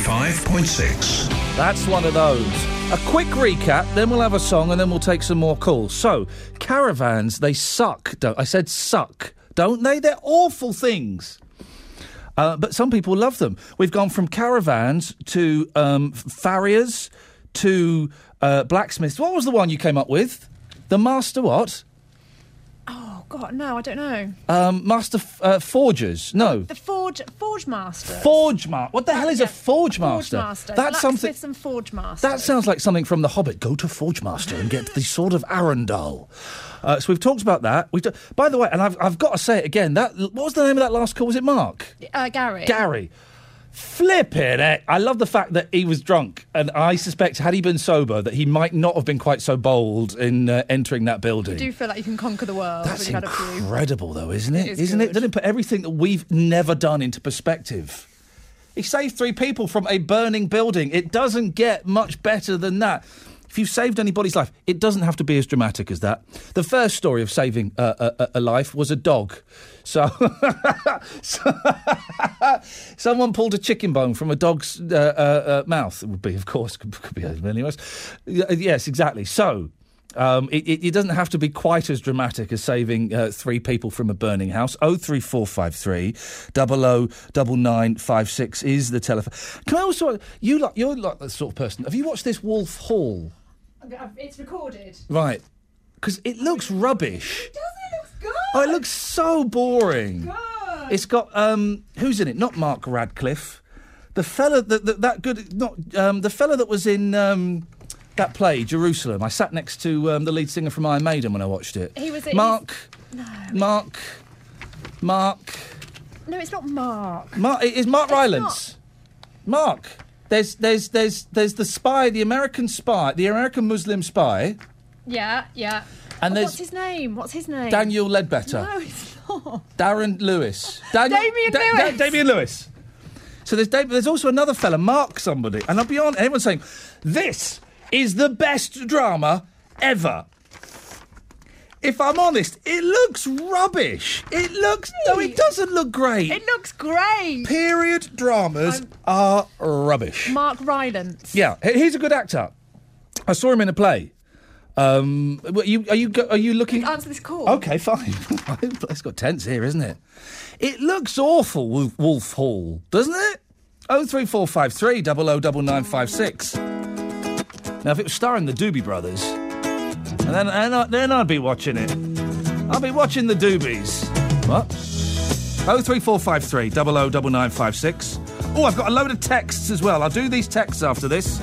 95.6. That's one of those. A quick recap, then we'll have a song, and then we'll take some more calls. So, caravans, they suck. I said suck, don't they? They're awful things. But some people love them. We've gone from caravans to farriers to blacksmiths. What was the one you came up with? The master what? Oh, God, no, I don't know. Master forgers. No. The forge master. Forge master. What the hell is a forge master? Forge master. That's something. And forge master. That sounds like something from The Hobbit. Go to Forge Master and get the Sword of Arundel. So we've talked about that. By the way, and I've got to say it again. What was the name of that last call? Was it Mark? Gary. Gary. Flipping it. I love the fact that he was drunk, and I suspect had he been sober that he might not have been quite so bold in entering that building. I do feel like you can conquer the world. That's when you've had a few. incredible, though, isn't it? Isn't it? Doesn't it put everything that we've never done into perspective? He saved 3 people from a burning building. It doesn't get much better than that. If you've saved anybody's life, it doesn't have to be as dramatic as that. The first story of saving a life was a dog. So someone pulled a chicken bone from a dog's mouth. It would be, of course, could be as many of us. Yes, exactly. So it doesn't have to be quite as dramatic as saving 3 people from a burning house. 03453 009956 is the telephone. Can I also... You're like the sort of person... Have you watched this Wolf Hall? It's recorded. Right. Because it looks rubbish. It does, it looks good. Oh, it looks so boring. Good. It's got... who's in it? Not Mark Radcliffe. The fella that good... Not the fella that was in... that play, Jerusalem. I sat next to the lead singer from Iron Maiden when I watched it. He was... Mark. No, it's not Mark. It's Mark Rylance. Mark. There's the spy, the American spy, the American Muslim spy. Yeah. And what's his name? Daniel Ledbetter. No, it's not. Darren Lewis. Damian Lewis. So there's also another fella, Mark somebody. And I'll be honest, everyone's saying, this is the best drama ever. If I'm honest, it looks rubbish. It looks... No, it doesn't look great. It looks great. Period dramas are rubbish. Mark Rylance. Yeah, he's a good actor. I saw him in a play. Are you looking... Answer this call. Okay, fine. It's got tense here, isn't it? It looks awful, Wolf Hall, doesn't it? 03453 009956. Now, if it was starring the Doobie Brothers, and then I'd be watching it. I'll be watching the Doobies. What? 03453 009956. Oh, I've got a load of texts as well. I'll do these texts after this.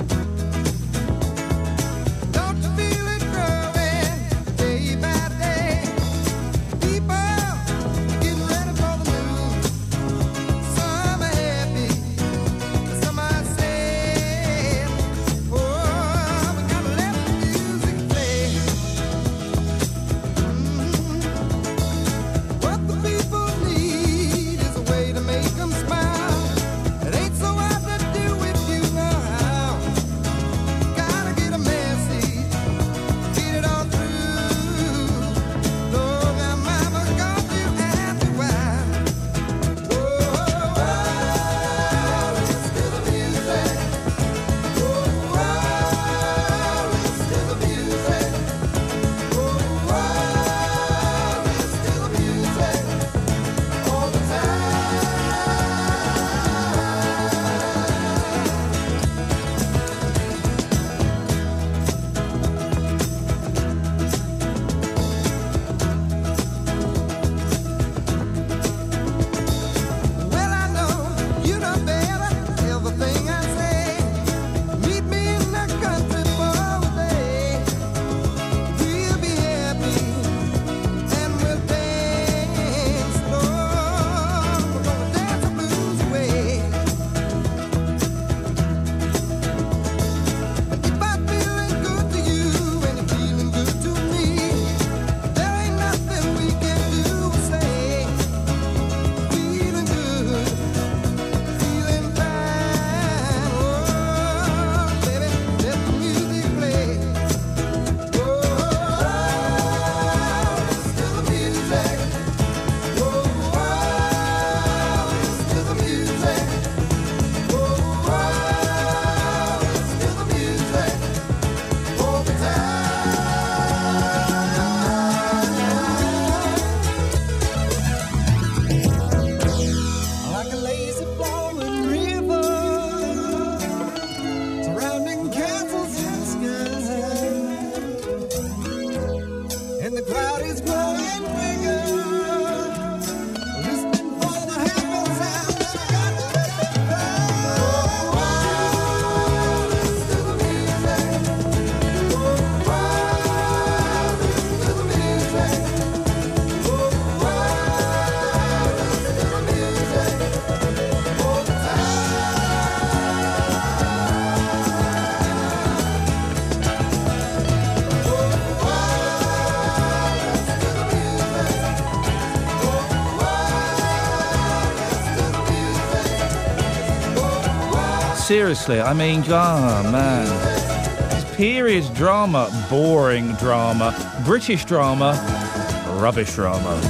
seriously, I mean, man. It's period drama, boring drama, British drama, rubbish drama.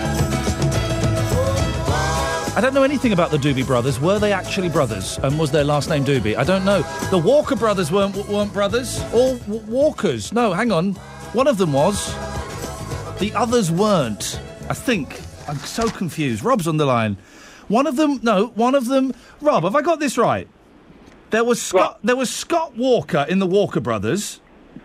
I don't know anything about the Doobie Brothers. Were they actually brothers? And was their last name Doobie? I don't know. The Walker brothers weren't brothers. All Walkers. No, hang on. One of them was. The others weren't. I think. I'm so confused. Rob's on the line. One of them. Rob, have I got this right? There was Scott Walker in the Walker brothers.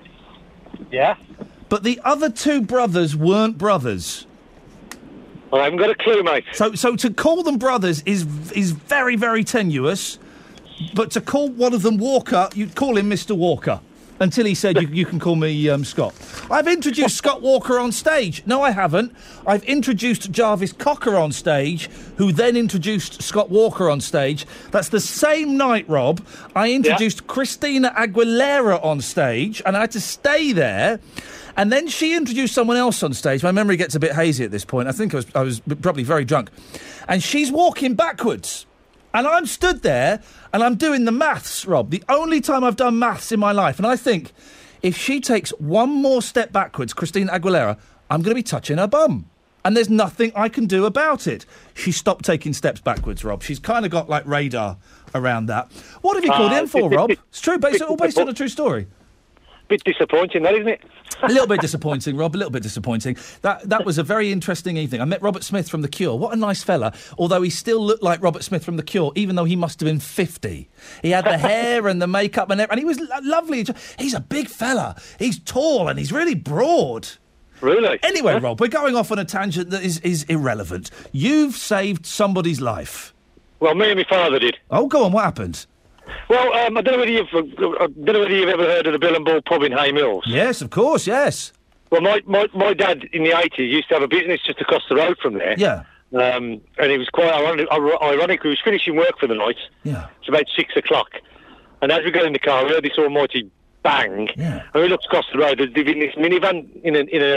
Yeah. But the other two brothers weren't brothers. Well, I haven't got a clue, mate. So to call them brothers is very, very tenuous. But to call one of them Walker, you'd call him Mr. Walker. Until he said, you can call me Scott. I've introduced Scott Walker on stage. No, I haven't. I've introduced Jarvis Cocker on stage, who then introduced Scott Walker on stage. That's the same night, Rob. I introduced Christina Aguilera on stage, and I had to stay there. And then she introduced someone else on stage. My memory gets a bit hazy at this point. I think I was probably very drunk. And she's walking backwards. And I'm stood there, and I'm doing the maths, Rob. The only time I've done maths in my life. And I think, if she takes one more step backwards, Christina Aguilera, I'm going to be touching her bum. And there's nothing I can do about it. She stopped taking steps backwards, Rob. She's kind of got, like, radar around that. What have you called in for, Rob? It's true, all based on a true story. Bit disappointing, that, isn't it? A little bit disappointing, Rob, a little bit disappointing. That was a very interesting evening. I met Robert Smith from The Cure. What a nice fella, although he still looked like Robert Smith from The Cure, even though he must have been 50. He had the hair and the makeup and everything, and he was lovely. He's a big fella. He's tall and he's really broad. Really? Anyway, Rob, we're going off on a tangent that is irrelevant. You've saved somebody's life. Well, me and my father did. Oh, go on, what happened? Well, I don't know whether you've ever heard of the Bill and Bull pub in Hay Mills. Yes, of course, yes. Well, my dad in the 80s used to have a business just across the road from there. Yeah. And it was quite ironic. We was finishing work for the night. Yeah. It's about 6 o'clock. And as we got in the car, we heard this almighty bang. Yeah. And we looked across the road. There's this minivan in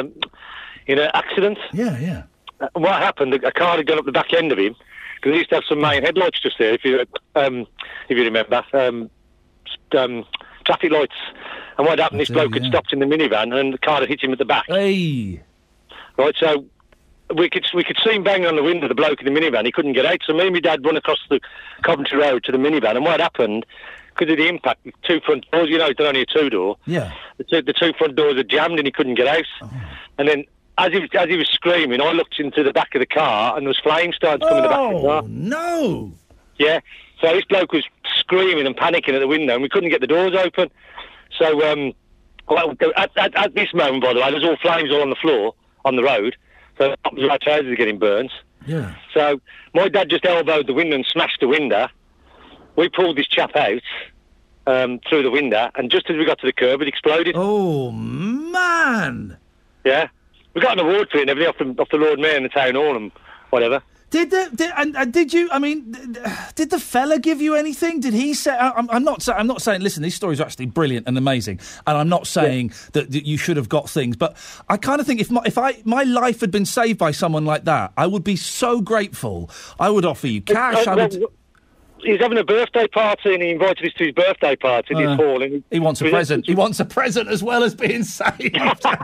an accident. Yeah, yeah. And what happened? A car had gone up the back end of him. Because they used to have some main headlights just there, if you remember, traffic lights. And what happened? This bloke had stopped in the minivan, and the car had hit him at the back. Hey, right. So we could see him banging on the window. The bloke in the minivan, he couldn't get out. So me and my dad run across the Coventry Road to the minivan. And what happened? Because of the impact, the two front doors. You know, it's only a two-door. Yeah. The two front doors are jammed, and he couldn't get out. Oh. And then, as he was screaming, I looked into the back of the car, and there was flames starting to come in the back of the car. Oh, no! Yeah, so this bloke was screaming and panicking at the window, and we couldn't get the doors open. So, at this moment, by the way, there's all flames all on the floor, on the road, so our trousers are getting burnt. Yeah. So, my dad just elbowed the window and smashed the window. We pulled this chap out through the window, and just as we got to the curb, it exploded. Oh, man! Yeah. We got an award for it and everything off the Lord Mayor and the Town Hall and whatever. Did you? I mean, did the fella give you anything? Did he say? I'm not saying. Listen, these stories are actually brilliant and amazing, and I'm not saying that you should have got things. But I kind of think if my life had been saved by someone like that, I would be so grateful. I would offer you cash. He's having a birthday party, and he invited us to his birthday party in his hall. And he wants a present. He wants a present as well as being saved.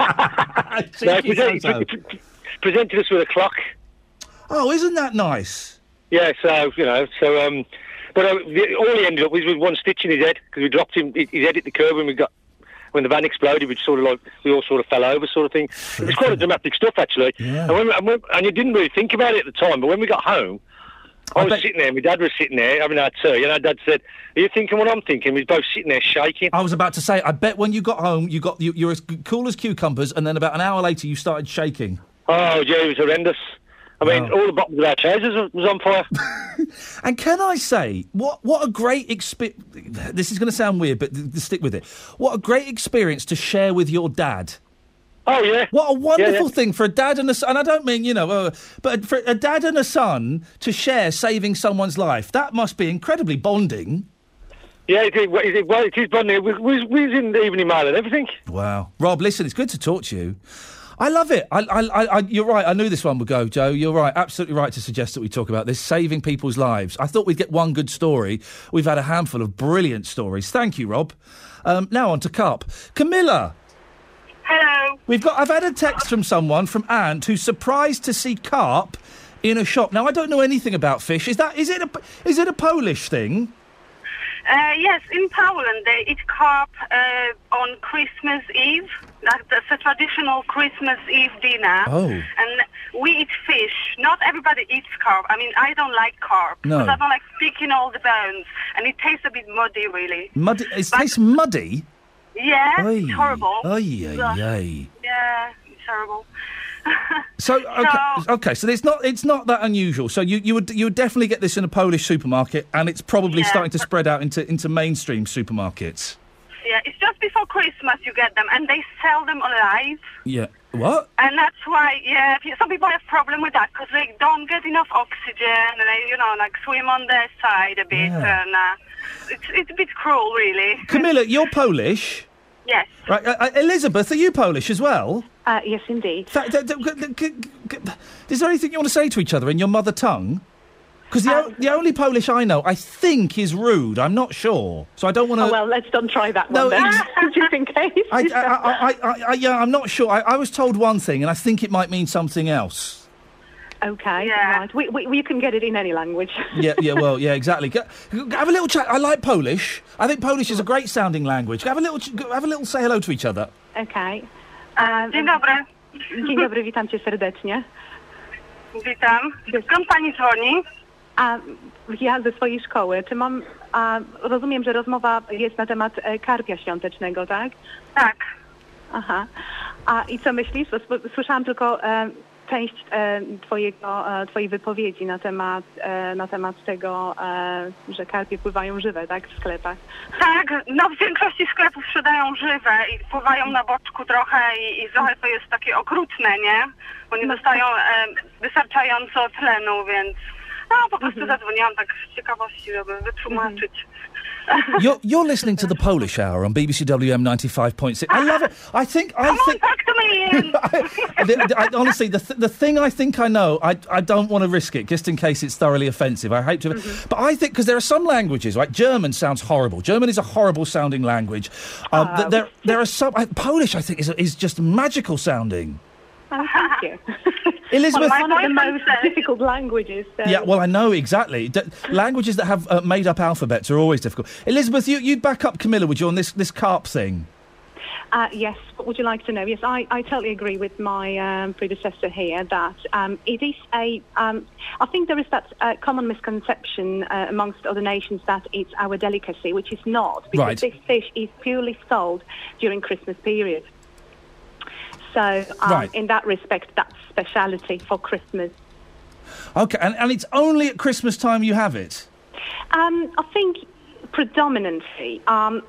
Presented us with a clock. Oh, isn't that nice? Yeah, so, but all he ended up was with one stitch in his head, because we dropped his head at the curb when the van exploded, we all sort of fell over, sort of thing. It was quite a dramatic stuff, actually. Yeah. And you didn't really think about it at the time, but when we got home, I was sitting there, my dad was sitting there having our tea, and our dad said, "Are you thinking what I'm thinking?" We were both sitting there shaking. I was about to say, I bet when you got home, you're as cool as cucumbers, and then about an hour later you started shaking. Oh, yeah, it was horrendous. I mean, all the bottoms of our trousers was on fire. And can I say, what a great experience... This is going to sound weird, but stick with it. What a great experience to share with your dad. Oh, yeah. What a wonderful thing for a dad and a son. And I don't mean, but for a dad and a son to share saving someone's life, that must be incredibly bonding. Yeah, it is bonding. We was in the evening mail and everything. Wow. Rob, listen, it's good to talk to you. I love it. You're right. I knew this one would go, Joe. You're right. Absolutely right to suggest that we talk about this, saving people's lives. I thought we'd get one good story. We've had a handful of brilliant stories. Thank you, Rob. Now on to carp. Camilla. Hello. I've had a text from someone, from Ant, who's surprised to see carp in a shop. Now, I don't know anything about fish. Is it a Polish thing? Yes, in Poland they eat carp on Christmas Eve. That's a traditional Christmas Eve dinner. Oh. And we eat fish. Not everybody eats carp. I mean, I don't like carp. No. Because I don't like picking all the bones. And it tastes a bit muddy, really. Muddy? It tastes muddy? Yeah, Oy. it's horrible. Oy. Yeah, it's horrible. So so it's not that unusual. So you would definitely get this in a Polish supermarket, and it's probably starting to spread out into mainstream supermarkets. Yeah, it's just before Christmas you get them, and they sell them alive. Yeah. What? And that's why, some people have problem with that because they don't get enough oxygen, and they, swim on their side a bit, and it's a bit cruel, really. Camilla, you're Polish. Yes. Right, Elizabeth, are you Polish as well? Yes, indeed. Is there anything you want to say to each other in your mother tongue? Because the only Polish I know, I think, is rude. I'm not sure, so I don't want to. Oh well, let's don't try that one then, just in case. I'm not sure. I was told one thing, and I think it might mean something else. Okay, right. We can get it in any language. Yeah, exactly. Have a little chat. I like Polish. I think Polish is a great sounding language. Have a little say hello to each other. Okay. Dzień dobry. Dzień dobry, witam cię serdecznie. Witam. Skąd pani dzwoni? Ja ze swojej szkoły. Czy mam... rozumiem, że rozmowa jest na temat karpia świątecznego, tak? Tak. Aha. I co myślisz? Słyszałam tylko część twojej wypowiedzi na temat tego, że karpie pływają żywe, tak, w sklepach. Tak, w większości sklepów sprzedają żywe i pływają na boczku trochę i trochę to jest takie okrutne, nie? Bo nie dostają wystarczająco tlenu, więc po prostu zadzwoniłam tak z ciekawości, żeby wytłumaczyć. You're listening to the Polish Hour on BBC WM 95.6. I love it. I think. Come on, talk to me, Ian. Honestly, the thing I think I know, I don't want to risk it, just in case it's thoroughly offensive. I hate to, but I think because there are some languages, right? German sounds horrible. German is a horrible sounding language. There are some Polish. I think is just magical sounding. Oh, thank you. Elizabeth, one of the most difficult languages. So. Yeah, well, I know exactly. Languages that have made-up alphabets are always difficult. Elizabeth, you'd back up Camilla, would you, on this carp thing? Yes. What would you like to know? Yes, I totally agree with my predecessor here that it is I think there is that common misconception amongst other nations that it's our delicacy, which is not, because this fish is purely sold during Christmas period. So, in that respect, that's speciality for Christmas. OK, and it's only at Christmas time you have it? I think predominantly.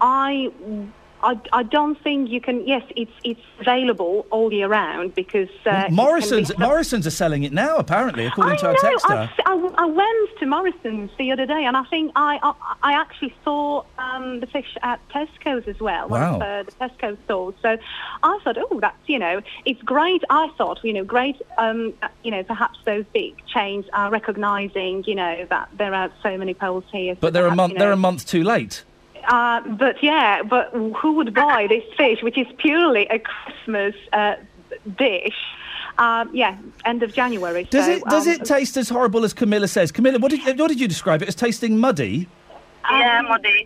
I don't think you can... Yes, it's available all year round because... Morrison's are selling it now, apparently, according to our texter. I went to Morrison's the other day and I think I actually saw the fish at Tesco's as well. Wow. One of the Tesco stores. So I thought, that's, it's great. I thought, great, perhaps those big chains are recognising, that there are so many Poles here. But they're a month too late. But who would buy this fish, which is purely a Christmas dish? End of January. Does it taste as horrible as Camilla says? Camilla, what did you describe it as? Tasting muddy? Yeah, muddy.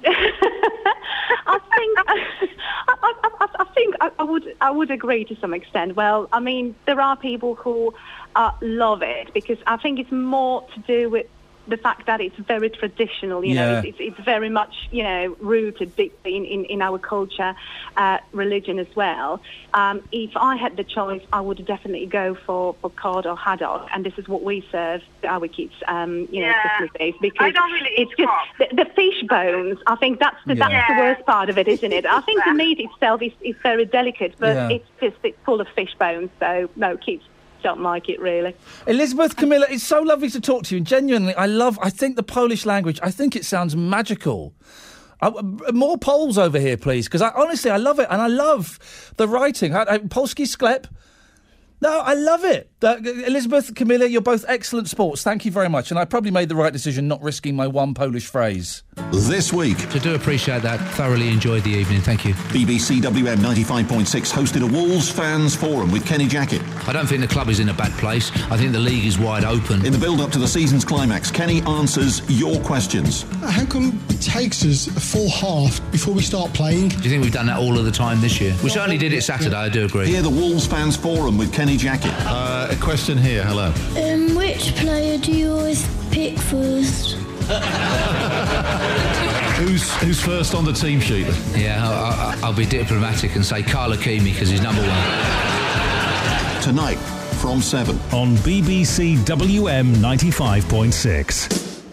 I think I would agree to some extent. Well, I mean, there are people who love it because I think it's more to do with the fact that it's very traditional, it's very much, rooted deeply in our culture, religion as well. If I had the choice, I would definitely go for cod or haddock, and this is what we serve to our kids, Christmas days, because I don't really it's just the fish bones. I think that's the worst part of it, isn't it? I think the meat itself is very delicate, but it's full of fish bones, so no, kids don't like it, really. Elizabeth, Camilla, it's so lovely to talk to you. And genuinely, I think the Polish language, I think it sounds magical. More Poles over here, please, because honestly, I love it. And I love the writing. Polski sklep, No, I love it. Elizabeth, Camilla, you're both excellent sports. Thank you very much. And I probably made the right decision not risking my one Polish phrase. This week. I do appreciate that. Thoroughly enjoyed the evening. Thank you. BBC WM 95.6 hosted a Wolves fans forum with Kenny Jackett. I don't think the club is in a bad place. I think the league is wide open. In the build-up to the season's climax, Kenny answers your questions. How come it takes us a full half before we start playing? Do you think we've done that all of the time this year? We certainly did it Saturday, I do agree. Hear the Wolves fans forum with Kenny Jackett. A question here, hello. Which player do you always pick first? Who's first on the team sheet then? Yeah, I'll be diplomatic and say Carl Hakimi because he's number one. Tonight, from 7. On BBC WM 95.6.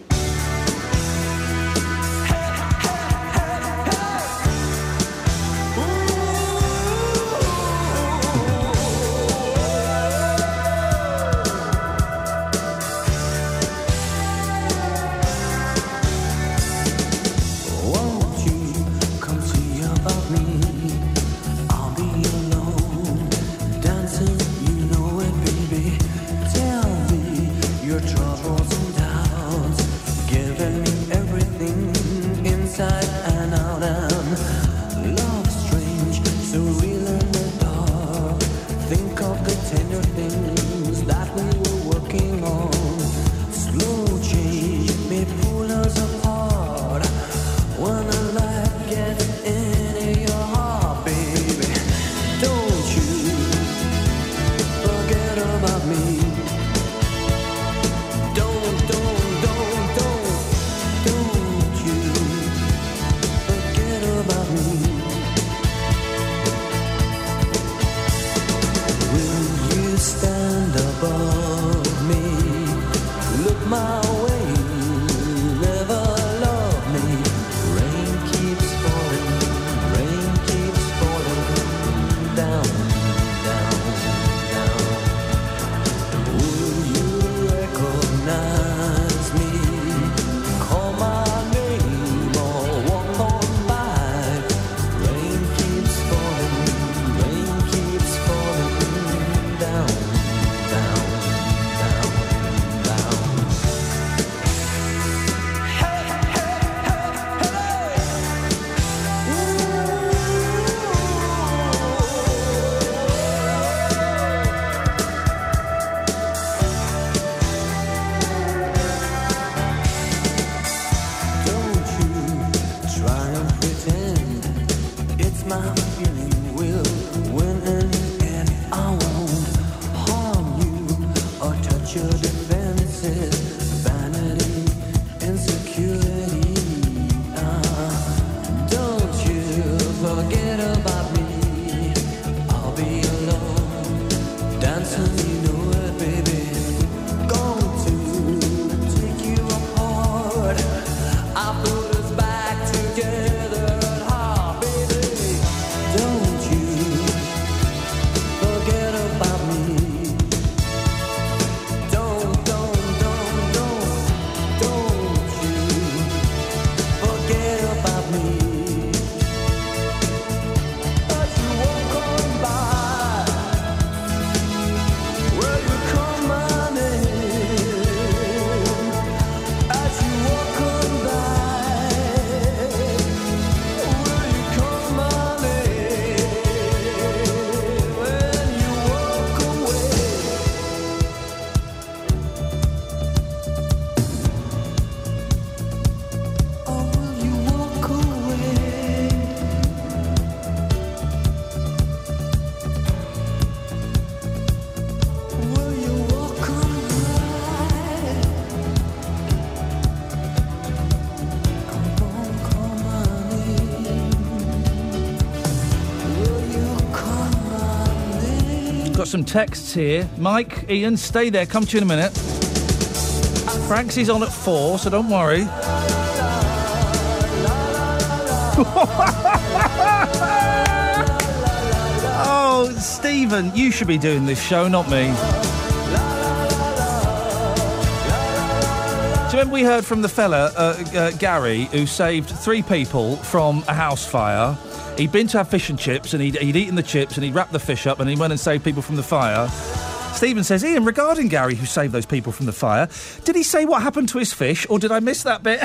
Some texts here. Mike, Ian, stay there. Come to you in a minute. Franksy's on at 4, so don't worry. Oh, Stephen, you should be doing this show, not me. you remember we heard from the fella, Gary, who saved 3 people from a house fire? He'd been to have fish and chips, and he'd eaten the chips, and he'd wrapped the fish up, and he went and saved people from the fire. Stephen says, Ian, regarding Gary, who saved those people from the fire, did he say what happened to his fish, or did I miss that bit?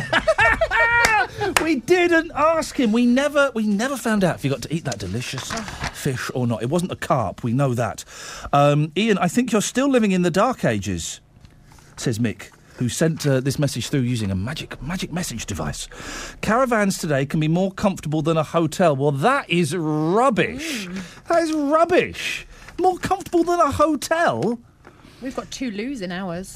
We didn't ask him. We never found out if he got to eat that delicious fish or not. It wasn't a carp, we know that. Ian, I think you're still living in the dark ages, says Mick, who sent this message through using a magic message device. Caravans today can be more comfortable than a hotel. Well, that is rubbish. That is rubbish. More comfortable than a hotel? We've got 2 loos in ours.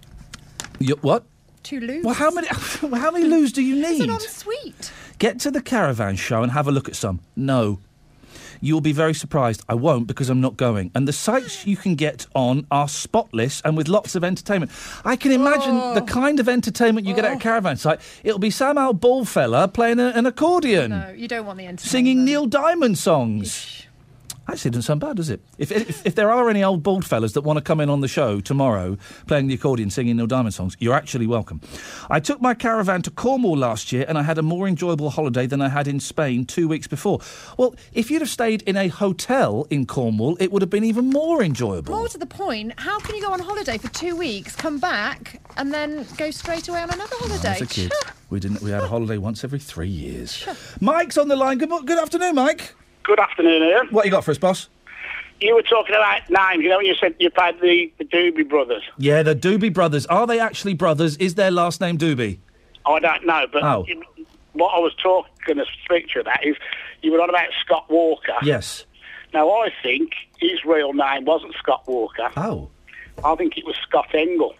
What? 2 loos. Well, how many loos do you need? It's an ensuite. Get to the caravan show and have a look at some. No. You'll be very surprised. I won't, because I'm not going. And the sites you can get on are spotless and with lots of entertainment. I can imagine the kind of entertainment you get at a caravan site. It'll be Sam Al Bullfella playing an accordion. No, you don't want the entertainment. Singing Neil Diamond songs. Actually, it doesn't sound bad, does it? If there are any old bald fellas that want to come in on the show tomorrow playing the accordion, singing Neil Diamond songs, you're actually welcome. I took my caravan to Cornwall last year and I had a more enjoyable holiday than I had in Spain 2 weeks before. Well, if you'd have stayed in a hotel in Cornwall, it would have been even more enjoyable. More to the point, how can you go on holiday for 2 weeks, come back, and then go straight away on another holiday? As a kid, we had a holiday once every 3 years. Mike's on the line. Good afternoon, Mike. Good afternoon, Ian. What you got for us, boss? You were talking about names, you know, when you said you played the Doobie Brothers. Yeah, the Doobie Brothers. Are they actually brothers? Is their last name Doobie? I don't know, but what I was going to speak to you about is you were on about Scott Walker. Yes. Now, I think his real name wasn't Scott Walker. Oh. I think it was Scott Engel.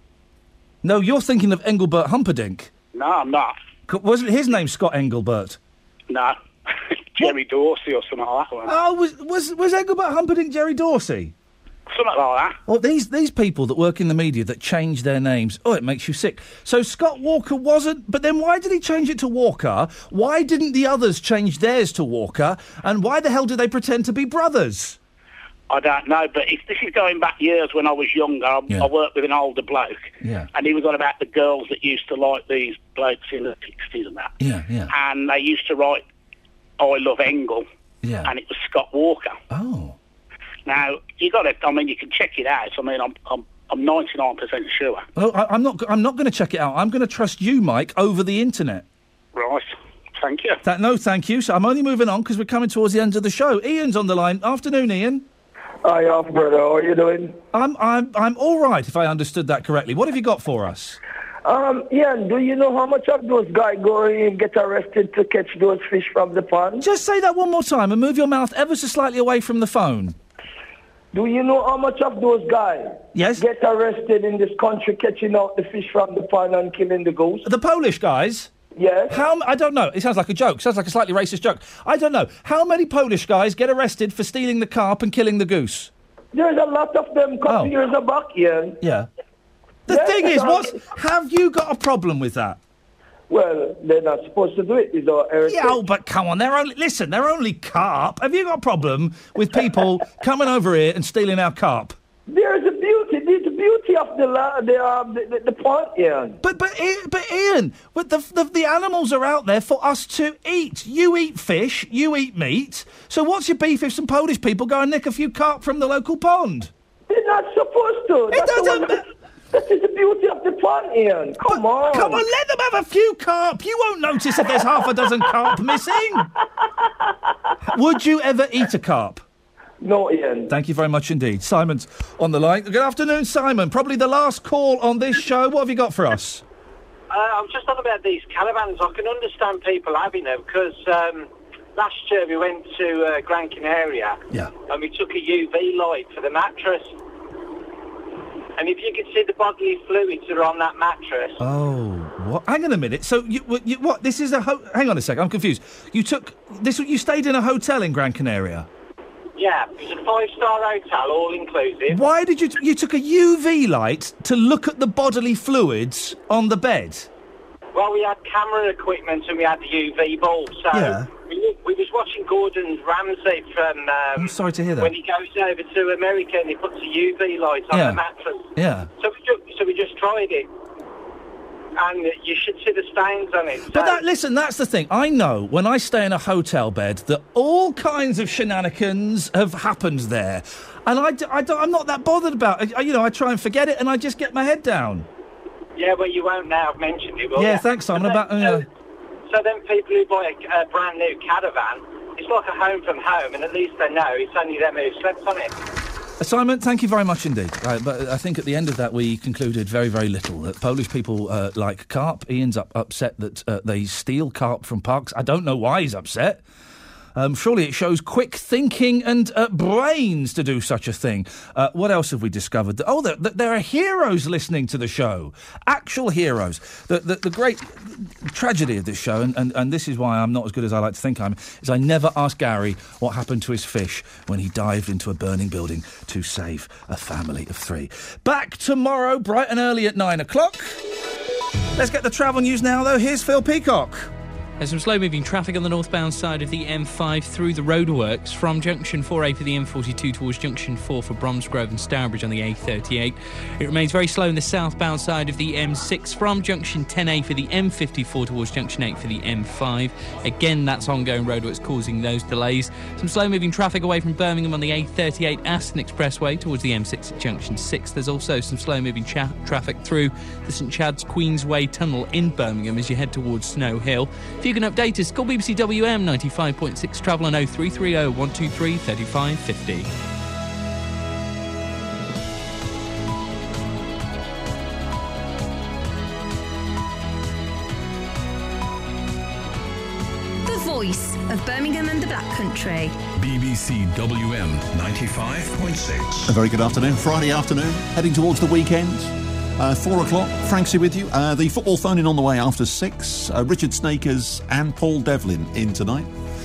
No, you're thinking of Engelbert Humperdinck. No, I'm not. Wasn't his name Scott Engelbert? No. Jerry Dorsey or something like that. Oh, was Engelbert Humperdinck Jerry Dorsey? Something like that. Well, these people that work in the media that change their names, it makes you sick. So Scott Walker wasn't, but then why did he change it to Walker? Why didn't the others change theirs to Walker? And why the hell did they pretend to be brothers? I don't know, but this is going back years when I was younger. I worked with an older bloke, and he was on about the girls that used to like these blokes in the 60s and that. Yeah. And they used to write I Love Engel, and it was Scott Walker. Oh. Now, you can check it out. I mean, I'm 99% sure. Well, I'm not going to check it out. I'm going to trust you, Mike, over the internet. Right. Thank you. No, thank you. So I'm only moving on because we're coming towards the end of the show. Ian's on the line. Afternoon, Ian. Hi, brother. How are you doing? I'm all right, if I understood that correctly. What have you got for us? Ian, do you know how much of those guys go and get arrested to catch those fish from the pond? Just say that one more time and move your mouth ever so slightly away from the phone. Do you know how much of those guys get arrested in this country catching out the fish from the pond and killing the goose? The Polish guys? Yes. I don't know. It sounds like a joke. Sounds like a slightly racist joke. I don't know. How many Polish guys get arrested for stealing the carp and killing the goose? There's a lot of them couple years back, Ian. Yeah. The thing is, have you got a problem with that? Well, they're not supposed to do it. Yeah, but come on, they're only carp. Have you got a problem with people coming over here and stealing our carp? There's a beauty. There's the beauty of the pond, Ian. But Ian, the animals are out there for us to eat. You eat fish, you eat meat. So what's your beef if some Polish people go and nick a few carp from the local pond? They're not supposed to. That is the beauty of the pond, Ian. Come on, let them have a few carp. You won't notice if there's half a dozen carp missing. Would you ever eat a carp? No, Ian. Thank you very much indeed. Simon's on the line. Good afternoon, Simon. Probably the last call on this show. What have you got for us? I'm just on about these caravans. I can understand people having them because last year we went to Gran Canaria and we took a UV light for the mattress. And if you could see the bodily fluids that are on that mattress... Oh, what? Hang on a minute. So, what? This is a... Hang on a second, I'm confused. You stayed in a hotel in Gran Canaria? Yeah, it was a 5-star hotel, all-inclusive. Why did you took a UV light to look at the bodily fluids on the bed? Well, we had camera equipment and we had the UV bulb, so... We was watching Gordon Ramsay from... I'm sorry to hear that. When he goes over to America and he puts a UV light on the mattress. Yeah. So we just tried it. and you should see the stains on it. But listen, that's the thing. I know when I stay in a hotel bed that all kinds of shenanigans have happened there. And I'm not that bothered about it. I try and forget it and I just get my head down. Yeah, well, you won't now. I've mentioned it. Yeah, thanks, Simon. So then people who buy a brand new caravan, it's like a home from home, and at least they know it's only them who slept on it. Simon, thank you very much indeed. But I think at the end of that we concluded very, very little. That Polish people like carp. Ian's upset that they steal carp from parks. I don't know why he's upset. Surely it shows quick thinking and brains to do such a thing. What else have we discovered? There are heroes listening to the show. Actual heroes. The great tragedy of this show, and this is why I'm not as good as I like to think I am, is I never asked Gary what happened to his fish when he dived into a burning building to save a family of 3. Back tomorrow, bright and early at 9 o'clock. Let's get the travel news now, though. Here's Phil Peacock. There's some slow-moving traffic on the northbound side of the M5 through the roadworks from Junction 4A for the M42 towards Junction 4 for Bromsgrove and Stourbridge on the A38. It remains very slow in the southbound side of the M6 from Junction 10A for the M54 towards Junction 8 for the M5. Again, that's ongoing roadworks causing those delays. Some slow-moving traffic away from Birmingham on the A38 Aston Expressway towards the M6 at Junction 6. There's also some slow-moving traffic through the St Chad's Queensway Tunnel in Birmingham as you head towards Snow Hill. If you can update us, call BBC WM 95.6 travel on 0330 123 3550. The voice of Birmingham and the Black Country. BBC WM 95.6. A very good afternoon. Friday afternoon, heading towards the weekend. 4 o'clock, Franksy with you. The football phone in on the way after 6. Richard Snakers and Paul Devlin in tonight.